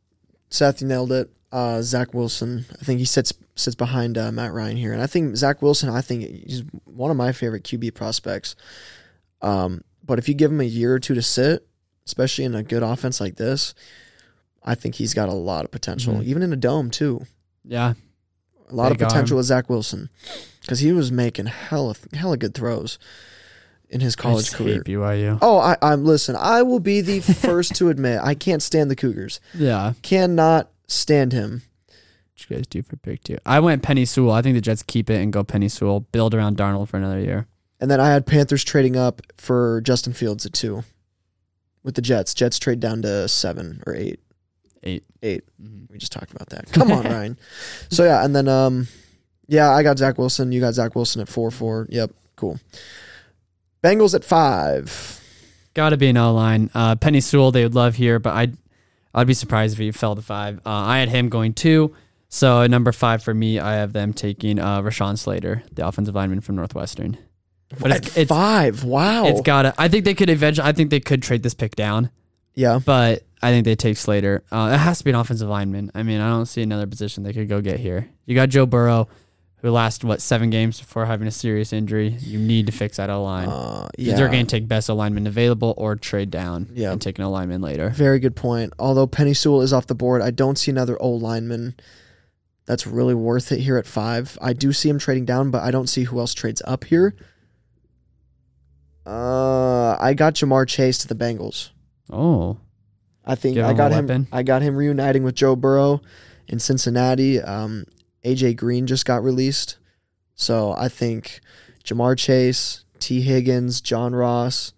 Seth, you nailed it. Uh, Zach Wilson. I think he sits sits behind uh, Matt Ryan here, and I think Zach Wilson. I think he's one of my favorite Q B prospects. Um, but if you give him a year or two to sit, especially in a good offense like this, I think he's got a lot of potential, mm-hmm. even in a dome too. Yeah, a lot Big of potential arm. with Zach Wilson because he was making hella hella good throws in his college I just career. Hate B Y U. Oh, I, I'm listen. I will be the first to admit I can't stand the Cougars. Yeah, cannot stand him. What you guys do for pick two? I went Penny Sewell. I think the Jets keep it and go Penny Sewell. Build around Darnold for another year. And then I had Panthers trading up for Justin Fields at two. With the Jets, Jets trade down to seven or eight. Eight. Eight. Mm-hmm. We just talked about that. Come on, Ryan. So yeah, and then um, yeah, I got Zach Wilson. You got Zach Wilson at four four. Yep, cool. Bengals at five. Got to be an O line. Uh, Penny Sewell, they would love here, but I. I'd be surprised if he fell to five. Uh, I had him going two. So at number five for me, I have them taking uh, Rashawn Slater, the offensive lineman from Northwestern. But at it's, it's, five, wow. It's got to. I think they could eventually. I think they could trade this pick down. Yeah. But I think they take Slater. Uh, it has to be an offensive lineman. I mean, I don't see another position they could go get here. You got Joe Burrow, who lasted, what, seven games before having a serious injury. You need to fix that O-line. Uh, yeah. They're going to take best O-lineman available or trade down yeah. and take an O-lineman later. Very good point. Although Penny Sewell is off the board, I don't see another O-lineman that's really worth it here at five. I do see him trading down, but I don't see who else trades up here. Uh, I got Jamar Chase to the Bengals. Oh. I think I got him weapon. I got him reuniting with Joe Burrow in Cincinnati. Um A J Green just got released. So I think Jamar Chase, T. Higgins, John Ross.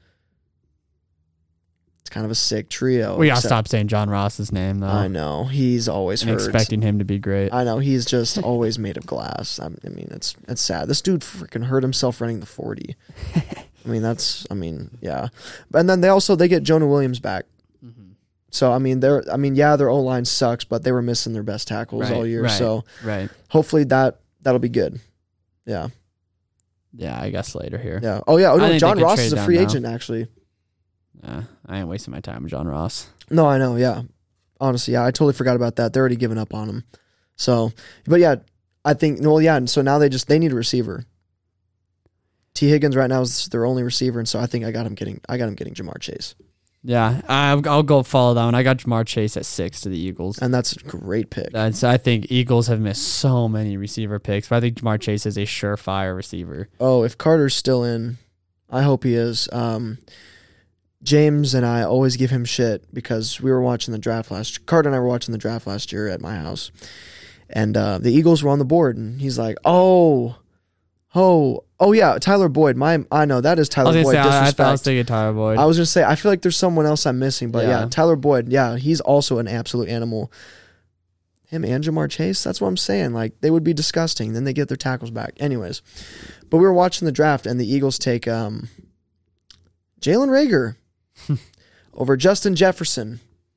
It's kind of a sick trio. We got to stop saying John Ross's name, though. I know. He's always and hurt. Expecting him to be great. I know. He's just always made of glass. I mean, it's it's sad. This dude freaking hurt himself running the forty. I mean, that's, I mean, yeah. And then they also, they get Jonah Williams back. Mm-hmm. So, I mean, they're, I mean, yeah, their O-line sucks, but they were missing their best tackles right, all year. Right, so, right. hopefully that, that'll be good. Yeah. Yeah, I guess later here. Yeah. Oh, yeah. Oh, no, John Ross is a free agent, now. actually. Yeah, I ain't wasting my time with John Ross. No, I know, yeah. Honestly, yeah, I totally forgot about that. They're already giving up on him. So, but yeah, I think, well, yeah, and so now they just, they need a receiver. T. Higgins right now is their only receiver, and so I think I got him getting I got him getting Jamar Chase. Yeah, I'll, I'll go follow that one. I got Jamar Chase at six to the Eagles, and that's a great pick. That's I think Eagles have missed so many receiver picks, but I think Jamar Chase is a surefire receiver. Oh, if Carter's still in, I hope he is. Um, James and I always give him shit because we were watching the draft last. Carter and I were watching the draft last year at my house, and uh, the Eagles were on the board, and he's like, "Oh." Oh, oh yeah, Tyler Boyd. My, I know that is Tyler I was Boyd. Say, Disrespect. I, I was thinking Tyler Boyd. I was gonna say I feel like there's someone else I'm missing, but yeah. yeah, Tyler Boyd. Yeah, he's also an absolute animal. Him and Jamar Chase. That's what I'm saying. Like they would be disgusting. Then they get their tackles back. Anyways, but we were watching the draft and the Eagles take um, Jalen Reagor over Justin Jefferson.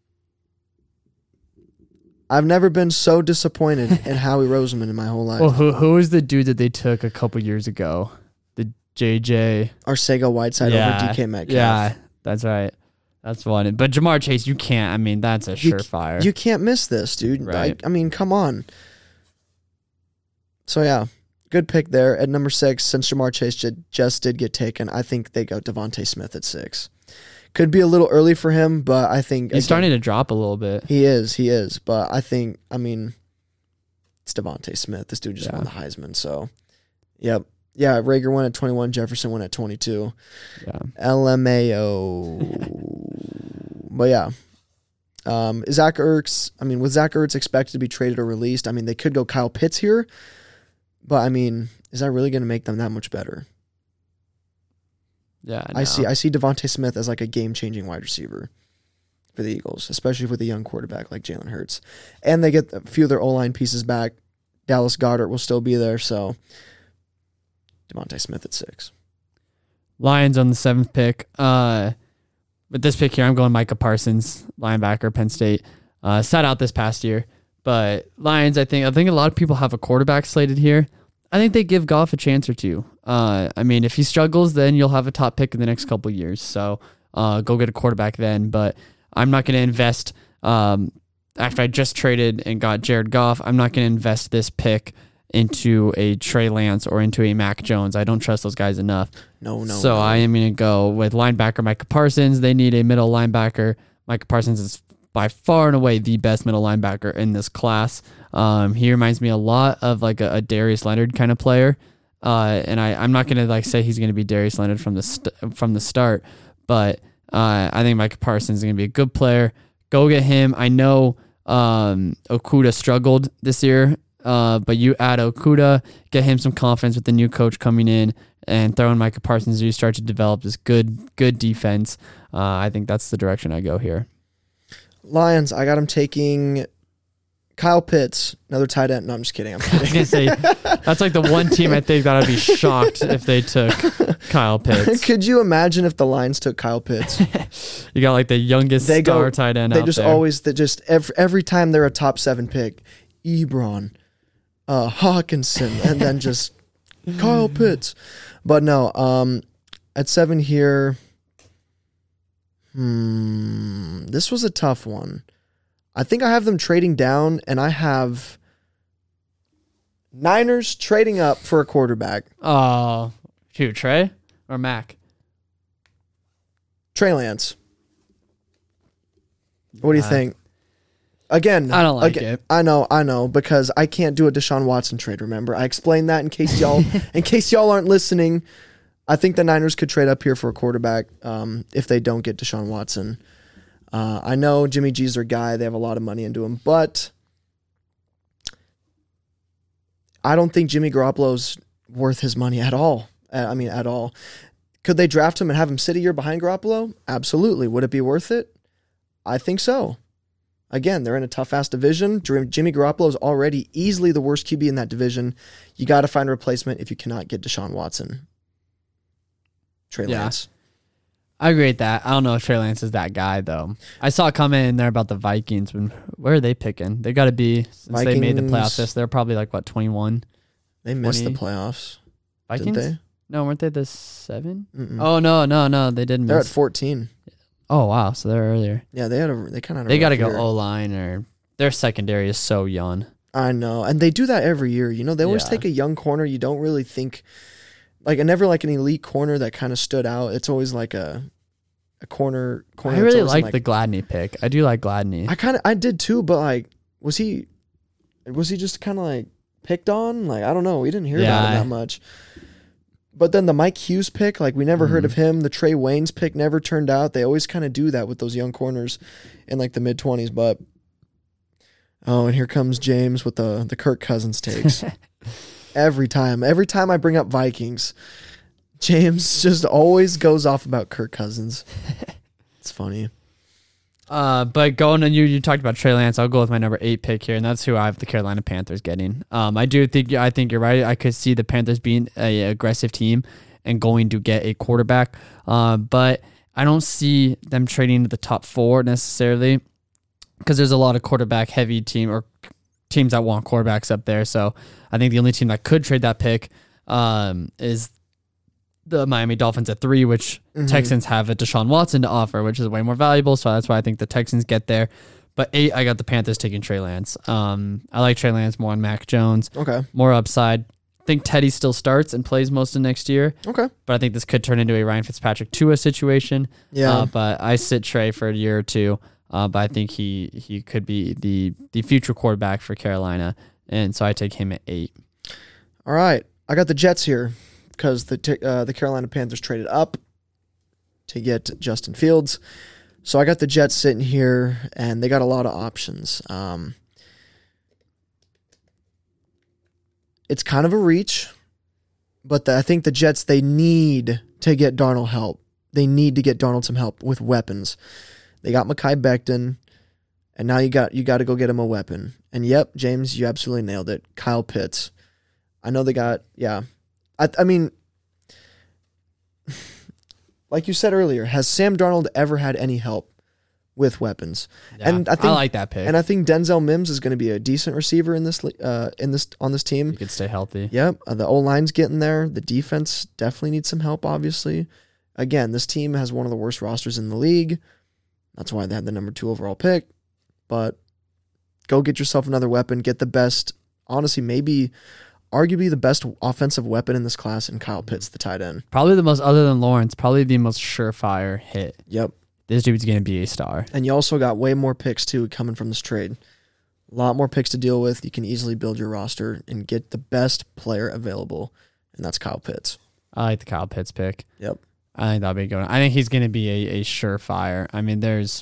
I've never been so disappointed in Howie Roseman in my whole life. Well, who who was the dude that they took a couple years ago? The J J Arcega Whiteside yeah, over D K Metcalf. Yeah, that's right. That's one. But Jamar Chase, you can't. I mean, that's a you, surefire. You can't miss this, dude. Right. I, I mean, come on. So yeah, good pick there at number six. Since Jamar Chase just did get taken, I think they go Devontae Smith at six. Could be a little early for him, but I think... He's again, starting to drop a little bit. He is, he is. But I think, I mean, it's Devontae Smith. This dude just yeah. won the Heisman, so... Yep. Yeah, Reagor won at twenty-one, Jefferson won at twenty-two. Yeah. L M A O. But yeah. Um, Zach Ertz, I mean, with Zach Ertz expected to be traded or released, I mean, they could go Kyle Pitts here, but I mean, is that really going to make them that much better? Yeah, I, I see. I see Devontae Smith as like a game-changing wide receiver for the Eagles, especially with a young quarterback like Jalen Hurts. And they get a few of their O-line pieces back. Dallas Goedert will still be there, so Devontae Smith at six. Lions on the seventh pick. Uh, with this pick here, I'm going Micah Parsons, linebacker, Penn State. Uh, sat out this past year, but Lions. I think. I think a lot of people have a quarterback slated here. I think they give Goff a chance or two. Uh, I mean, if he struggles, then you'll have a top pick in the next couple of years. So uh, go get a quarterback then. But I'm not going to invest um, after I just traded and got Jared Goff, I'm not going to invest this pick into a Trey Lance or into a Mac Jones. I don't trust those guys enough. No, no. So no. I am going to go with linebacker Micah Parsons. They need a middle linebacker. Micah Parsons is by far and away the best middle linebacker in this class. Um, he reminds me a lot of like a, a Darius Leonard kind of player. Uh, and I, I'm not going to like say he's going to be Darius Leonard from the st- from the start, but uh, I think Micah Parsons is going to be a good player. Go get him. I know um, Okudah struggled this year. Uh, but you add Okudah, get him some confidence with the new coach coming in, and throw in Micah Parsons. You start to develop this good, good defense. Uh, I think that's the direction I go here. Lions, I got him taking Kyle Pitts, another tight end. No, I'm just kidding. I'm I was kidding. gonna say that's like the one team I think that I'd be shocked if they took Kyle Pitts. Could you imagine if the Lions took Kyle Pitts? You got like the youngest They star go- tight end They out just there. always, they just every, every time they're a top seven pick, Ebron, uh, Hawkinson, and then just Kyle Pitts. But no, um, at seven here, hmm, this was a tough one. I think I have them trading down, and I have Niners trading up for a quarterback. Oh, who, Trey or Mac? Trey Lance. What do you Uh, think? Again, I don't like again, it. I know, I know, because I can't do a Deshaun Watson trade. Remember, I explained that in case y'all, in case y'all aren't listening. I think the Niners could trade up here for a quarterback um, if they don't get Deshaun Watson. Uh, I know Jimmy G's their guy; they have a lot of money into him, but I don't think Jimmy Garoppolo's worth his money at all. Uh, I mean, at all. Could they draft him and have him sit a year behind Garoppolo? Absolutely. Would it be worth it? I think so. Again, they're in a tough-ass division. Jimmy Garoppolo is already easily the worst Q B in that division. You got to find a replacement if you cannot get Deshaun Watson. Trey Yeah. Lance. I agree with that. I don't know if Trey Lance is that guy, though. I saw a comment in there about the Vikings. When Where are they picking? They got to be, since they made the Vikings- playoffs, this, they're probably like, what, twenty-one? They missed the twenty playoffs, Vikings? didn't they? No, weren't they the seven? Mm-mm. Oh, no, no, no. They didn't They're at miss. fourteen. Oh, wow. So they're earlier. Yeah, they had a. They kind of. They got to go O-line, or their secondary is so young. I know, and they do that every year. You know, they always Yeah. take a young corner. You don't really think, like, never like an elite corner that kind of stood out. It's always like a, a corner. corner I that's really always in, like the Gladney pick. I do like Gladney. I kind of, I did too, but like, was he, was he just kind of like picked on? Like, I don't know. We didn't hear about Yeah. him that much. But then the Mike Hughes pick, like, we never heard Mhm. of him. The Trey Waynes pick never turned out. They always kind of do that with those young corners in like the mid twenties. But oh, and here comes James with the the Kirk Cousins takes. Every time, every time I bring up Vikings, James just always goes off about Kirk Cousins. It's funny. Uh, but going on you, you talked about Trey Lance. I'll go with my number eight pick here, and that's who I have the Carolina Panthers getting. Um, I do think I think you're right. I could see the Panthers being a aggressive team and going to get a quarterback. Uh, but I don't see them trading to the top four necessarily, because there's a lot of quarterback heavy team or teams that want quarterbacks up there. So I think the only team that could trade that pick um, is the Miami Dolphins at three, which Mhm. Texans have a Deshaun Watson to offer, which is way more valuable. So that's why I think the Texans get there. But eight, I got the Panthers taking Trey Lance. Um, I like Trey Lance more on Mac Jones, Okay. more upside. I think Teddy still starts and plays most of next year, Okay. but I think this could turn into a Ryan Fitzpatrick Tua situation. Yeah. Uh, but I sit Trey for a year or two. Uh, but I think he he could be the the future quarterback for Carolina, and so I take him at eight. All right. I got the Jets here because the t- uh, the Carolina Panthers traded up to get Justin Fields. So I got the Jets sitting here, and they got a lot of options. Um, it's kind of a reach, but the, I think the Jets, they need to get Darnold help. They need to get Darnold some help with weapons. They got Mekhi Becton, and now you got you got to go get him a weapon. And yep, James, you absolutely nailed it. Kyle Pitts. I know they got, yeah. I, I mean, like you said earlier, has Sam Darnold ever had any help with weapons? Yeah, And I think- I like that pick. And I think Denzel Mims is going to be a decent receiver in this uh in this on this team. he could stay healthy. Yep, uh, the O-line's getting there. The defense definitely needs some help, obviously. Again, this team has one of the worst rosters in the league. That's why they had the number two overall pick. But go get yourself another weapon, get the best, honestly, maybe arguably the best offensive weapon in this class, and Kyle Pitts, the tight end. Probably the most, other than Lawrence, probably the most surefire hit. Yep. This dude's going to be a star. And you also got way more picks, too, coming from this trade. A lot more picks to deal with. You can easily build your roster and get the best player available, and that's Kyle Pitts. I like the Kyle Pitts pick. Yep. I think that'll be good. I think he's going to be a, a surefire. I mean, there's...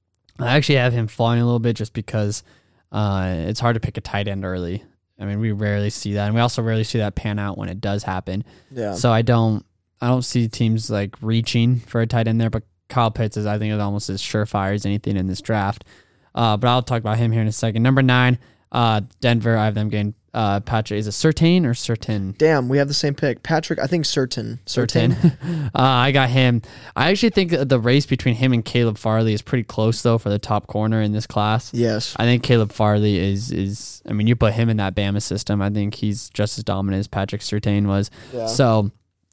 I actually have him falling a little bit just because uh, it's hard to pick a tight end early. I mean, we rarely see that, and we also rarely see that pan out when it does happen. Yeah. So I don't, I don't see teams like reaching for a tight end there. But Kyle Pitts is, I think, is almost as surefire as anything in this draft. Uh, but I'll talk about him here in a second. Number nine, uh, Denver. I have them getting uh, Patrick. Is it Surtain or Certain? Damn, we have the same pick. Patrick, I think Certain. Certain. uh, I got him. I actually think the race between him and Caleb Farley is pretty close, though, for the top corner in this class. Yes. I think Caleb Farley is, is I mean, you put him in that Bama system, I think he's just as dominant as Patrick Surtain was. Yeah. So,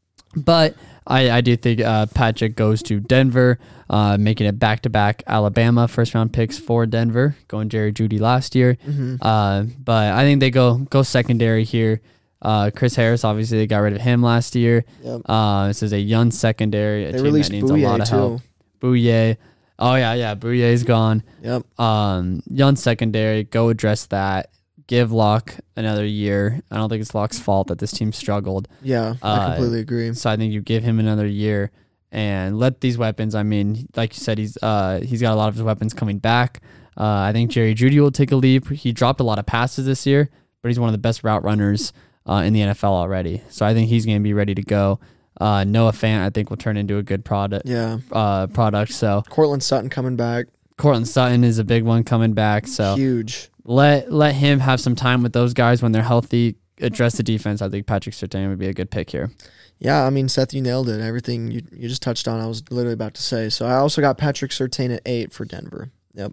but I, I do think uh, Patrick goes to Denver, uh, making it back-to-back Alabama first-round picks for Denver, going Jerry Jeudy last year. Mm-hmm. Uh, but I think they go go secondary here. Uh, Chris Harris, obviously, they got rid of him last year. Yep. Uh, this is a young secondary, a They team released that needs Bouye, a lot of too. help. Bouye. Oh, yeah, yeah, Bouye's gone. Yep. Um, young secondary, go address that. Give Locke another year. I don't think it's Locke's fault that this team struggled. Yeah, I Uh, completely agree. So I think you give him another year and let these weapons. I mean, like you said, he's uh he's got a lot of his weapons coming back. Uh, I think Jerry Jeudy will take a leap. He dropped a lot of passes this year, but he's one of the best route runners uh, in the N F L already. So I think he's going to be ready to go. Uh, Noah Fant, I think, will turn into a good product. Yeah. Uh, product. So Cortland Sutton coming back. Cortland Sutton is a big one coming back. So Huge. let let him have some time with those guys when they're healthy. Address the defense. I think Patrick Surtain would be a good pick here. Yeah, I mean, Seth, you nailed it. Everything you you just touched on, I was literally about to say. So I also got Patrick Surtain at eight for Denver. Yep.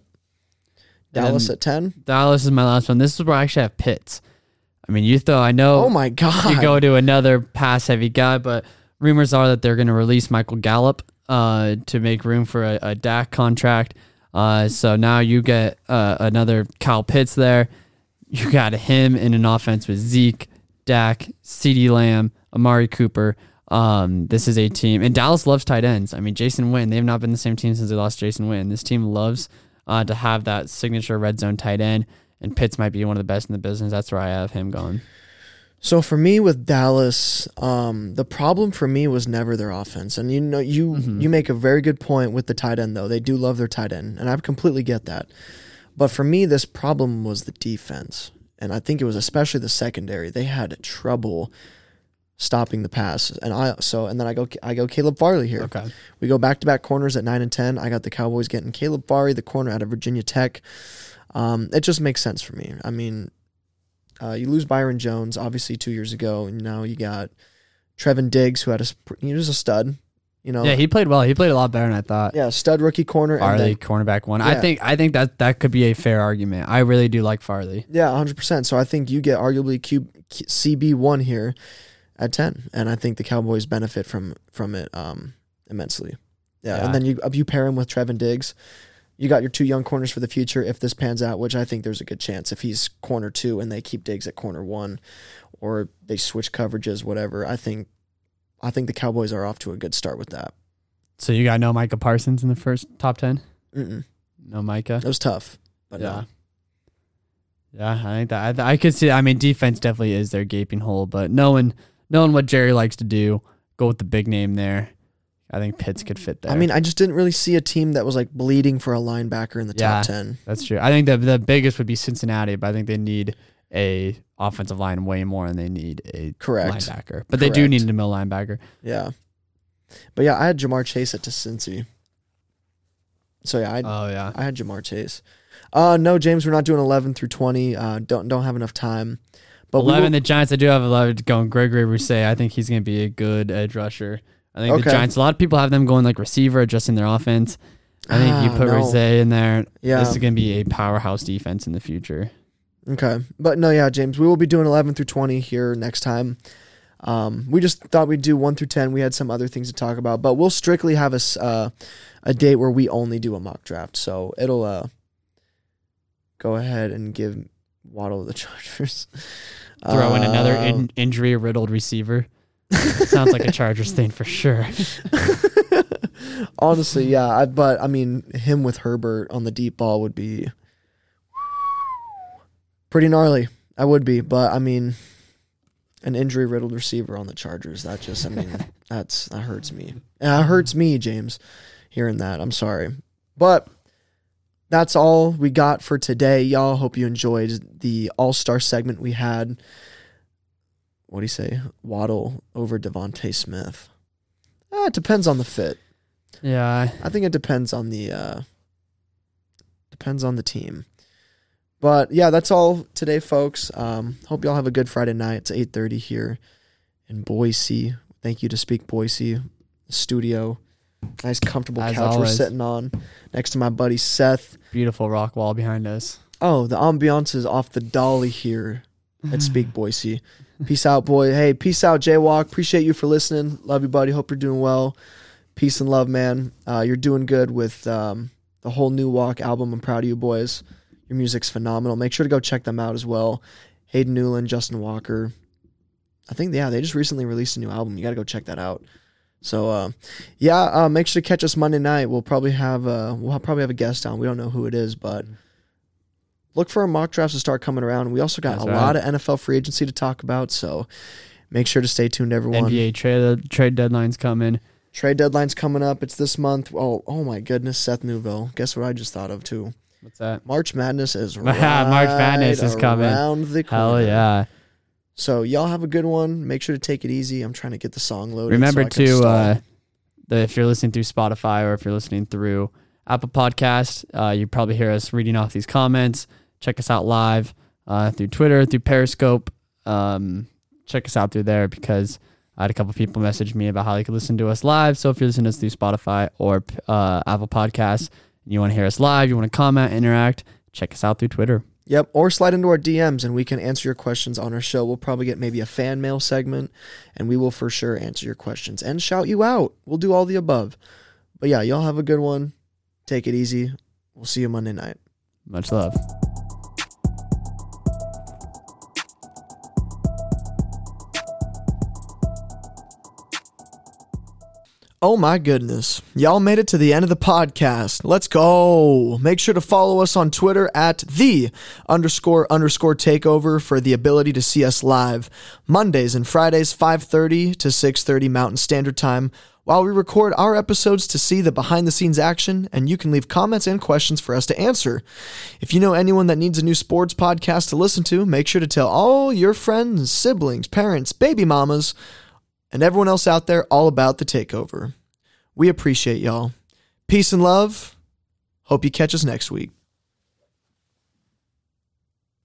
Dallas And at ten. Dallas is my last one. This is where I actually have Pitts. I mean, you thought I know Oh my God. you go to another pass heavy guy, but rumors are that they're going to release Michael Gallup uh, to make room for a, a Dak contract. Uh, so now you get uh, another Kyle Pitts there. You got him in an offense with Zeke, Dak, CeeDee Lamb, Amari Cooper. Um, this is a team, and Dallas loves tight ends. I mean, Jason Witten, they've not been the same team since they lost Jason Witten. This team loves uh, to have that signature red zone tight end, and Pitts might be one of the best in the business. That's where I have him going. So for me with Dallas, um, the problem for me was never their offense. And you know, you Mm-hmm. you make a very good point with the tight end, though. They do love their tight end, and I completely get that. But for me, this problem was the defense. And I think it was especially the secondary. They had trouble stopping the pass. And I so and then I go I go Caleb Farley here. Okay. We go back to back corners at nine and ten. I got the Cowboys getting Caleb Farley, the corner out of Virginia Tech. Um, it just makes sense for me. I mean, uh, you lose Byron Jones, obviously two years ago, and now you got Trevin Diggs, who had a sp- he was a stud. You know, Yeah, he played well. He played a lot better than I thought. yeah, stud rookie corner. Farley, and then, cornerback one. I Yeah. think I think that that could be a fair argument. I really do like Farley. yeah, one hundred percent. So I think you get arguably Q, C B one here at ten, and I think the Cowboys benefit from from it um, immensely. Yeah, Yeah. and then you you pair him with Trevin Diggs. You got your two young corners for the future if this pans out, which I think there's a good chance if he's corner two and they keep Diggs at corner one, or they switch coverages, whatever. I think I think the Cowboys are off to a good start with that. So you got no Micah Parsons in the first top ten? Mm-mm. No Micah? It was tough, but yeah. no. Yeah, I think that I, I could see. I mean, defense definitely is their gaping hole, but knowing knowing what Jerry likes to do, go with the big name there. I think Pitts could fit there. I mean, I just didn't really see a team that was like bleeding for a linebacker in the Yeah. top ten. That's true. I think the the biggest would be Cincinnati, but I think they need a offensive line way more than they need a Correct. linebacker. But they do Correct. need a middle linebacker. Yeah. But yeah, I had Jamar Chase at to Cincy. So yeah, I Oh yeah. I had Jamar Chase. Uh no, James, we're not doing eleven through twenty. Uh don't don't have enough time. But we eleven, will- the Giants, I do have eleven going Gregory Rousseau. I think he's going to be a good edge rusher. I think the Okay. Giants, a lot of people have them going like receiver, adjusting their offense. I think Ah, you put no. Rousseau in there. Yeah. This is going to be a powerhouse defense in the future. Okay. But no, yeah, James, we will be doing eleven through twenty here next time. Um, we just thought we'd do one through ten. We had some other things to talk about, but we'll strictly have a, s- uh, a date where we only do a mock draft. So it'll uh, go ahead and give Waddle the Chargers. Throw in another Um, in- injury-riddled receiver. Sounds like a Chargers thing for sure. Honestly, yeah. I, but, I mean, him with Herbert on the deep ball would be pretty gnarly. I would be. But, I mean, an injury-riddled receiver on the Chargers, that just, I mean, that's that hurts me. That hurts me, James, hearing that. I'm sorry. But that's all we got for today, y'all. Hope you enjoyed the all-star segment we had. What do you say? Waddle over Devontae Smith. Uh, it depends on the fit. Yeah. I think it depends on the uh, depends on the team. But yeah, that's all today, folks. Um, hope y'all have a good Friday night. It's eight thirty here in Boise. Thank you to Speak Boise studio. Nice comfortable As couch we're always. sitting on next to my buddy Seth. Beautiful rock wall behind us. Oh, the ambiance is off the dolly here at Speak Boise. Peace out, boy. Hey, peace out, Jaywalk. Appreciate you for listening. Love you, buddy. Hope you're doing well. Peace and love, man. Uh, you're doing good with um, the whole New Walk album. I'm proud of you, boys. Your music's phenomenal. Make sure to go check them out as well. Hayden Newland, Justin Walker. I think, yeah, they just recently released a new album. You got to go check that out. So, uh, yeah, uh, make sure to catch us Monday night. We'll probably have uh, we'll probably have a guest on. We don't know who it is, but look for our mock drafts to start coming around. We also got That's a right. lot of N F L free agency to talk about, so make sure to stay tuned, everyone. N B A trade trade deadline's coming. Trade deadline's coming up. It's this month. Oh, oh my goodness, Seth Newville. Guess what I just thought of, too? What's that? March Madness is right March Madness is coming. around the corner. Hell yeah. So y'all have a good one. Make sure to take it easy. I'm trying to get the song loaded. Remember so I can to, stall. uh, the, if you're listening through Spotify or if you're listening through Apple Podcast, uh, you probably hear us reading off these comments. Check us out live uh, through Twitter, through Periscope. Um, check us out through there because I had a couple people message me about how they could listen to us live. So if you're listening to us through Spotify or uh, Apple Podcasts, and you want to hear us live, you want to comment, interact, check us out through Twitter. Yep, or slide into our D Ms and we can answer your questions on our show. We'll probably get maybe a fan mail segment, and we will for sure answer your questions and shout you out. We'll do all the above. But yeah, y'all have a good one. Take it easy. We'll see you Monday night. Much love. Oh my goodness. Y'all made it to the end of the podcast. Let's go. Make sure to follow us on Twitter at the underscore underscore takeover for the ability to see us live Mondays and Fridays, five thirty to six thirty Mountain Standard Time, while we record our episodes to see the behind the scenes action, and you can leave comments and questions for us to answer. If you know anyone that needs a new sports podcast to listen to, make sure to tell all your friends, siblings, parents, baby mamas, and everyone else out there all about the takeover. We appreciate y'all. Peace and love. Hope you catch us next week.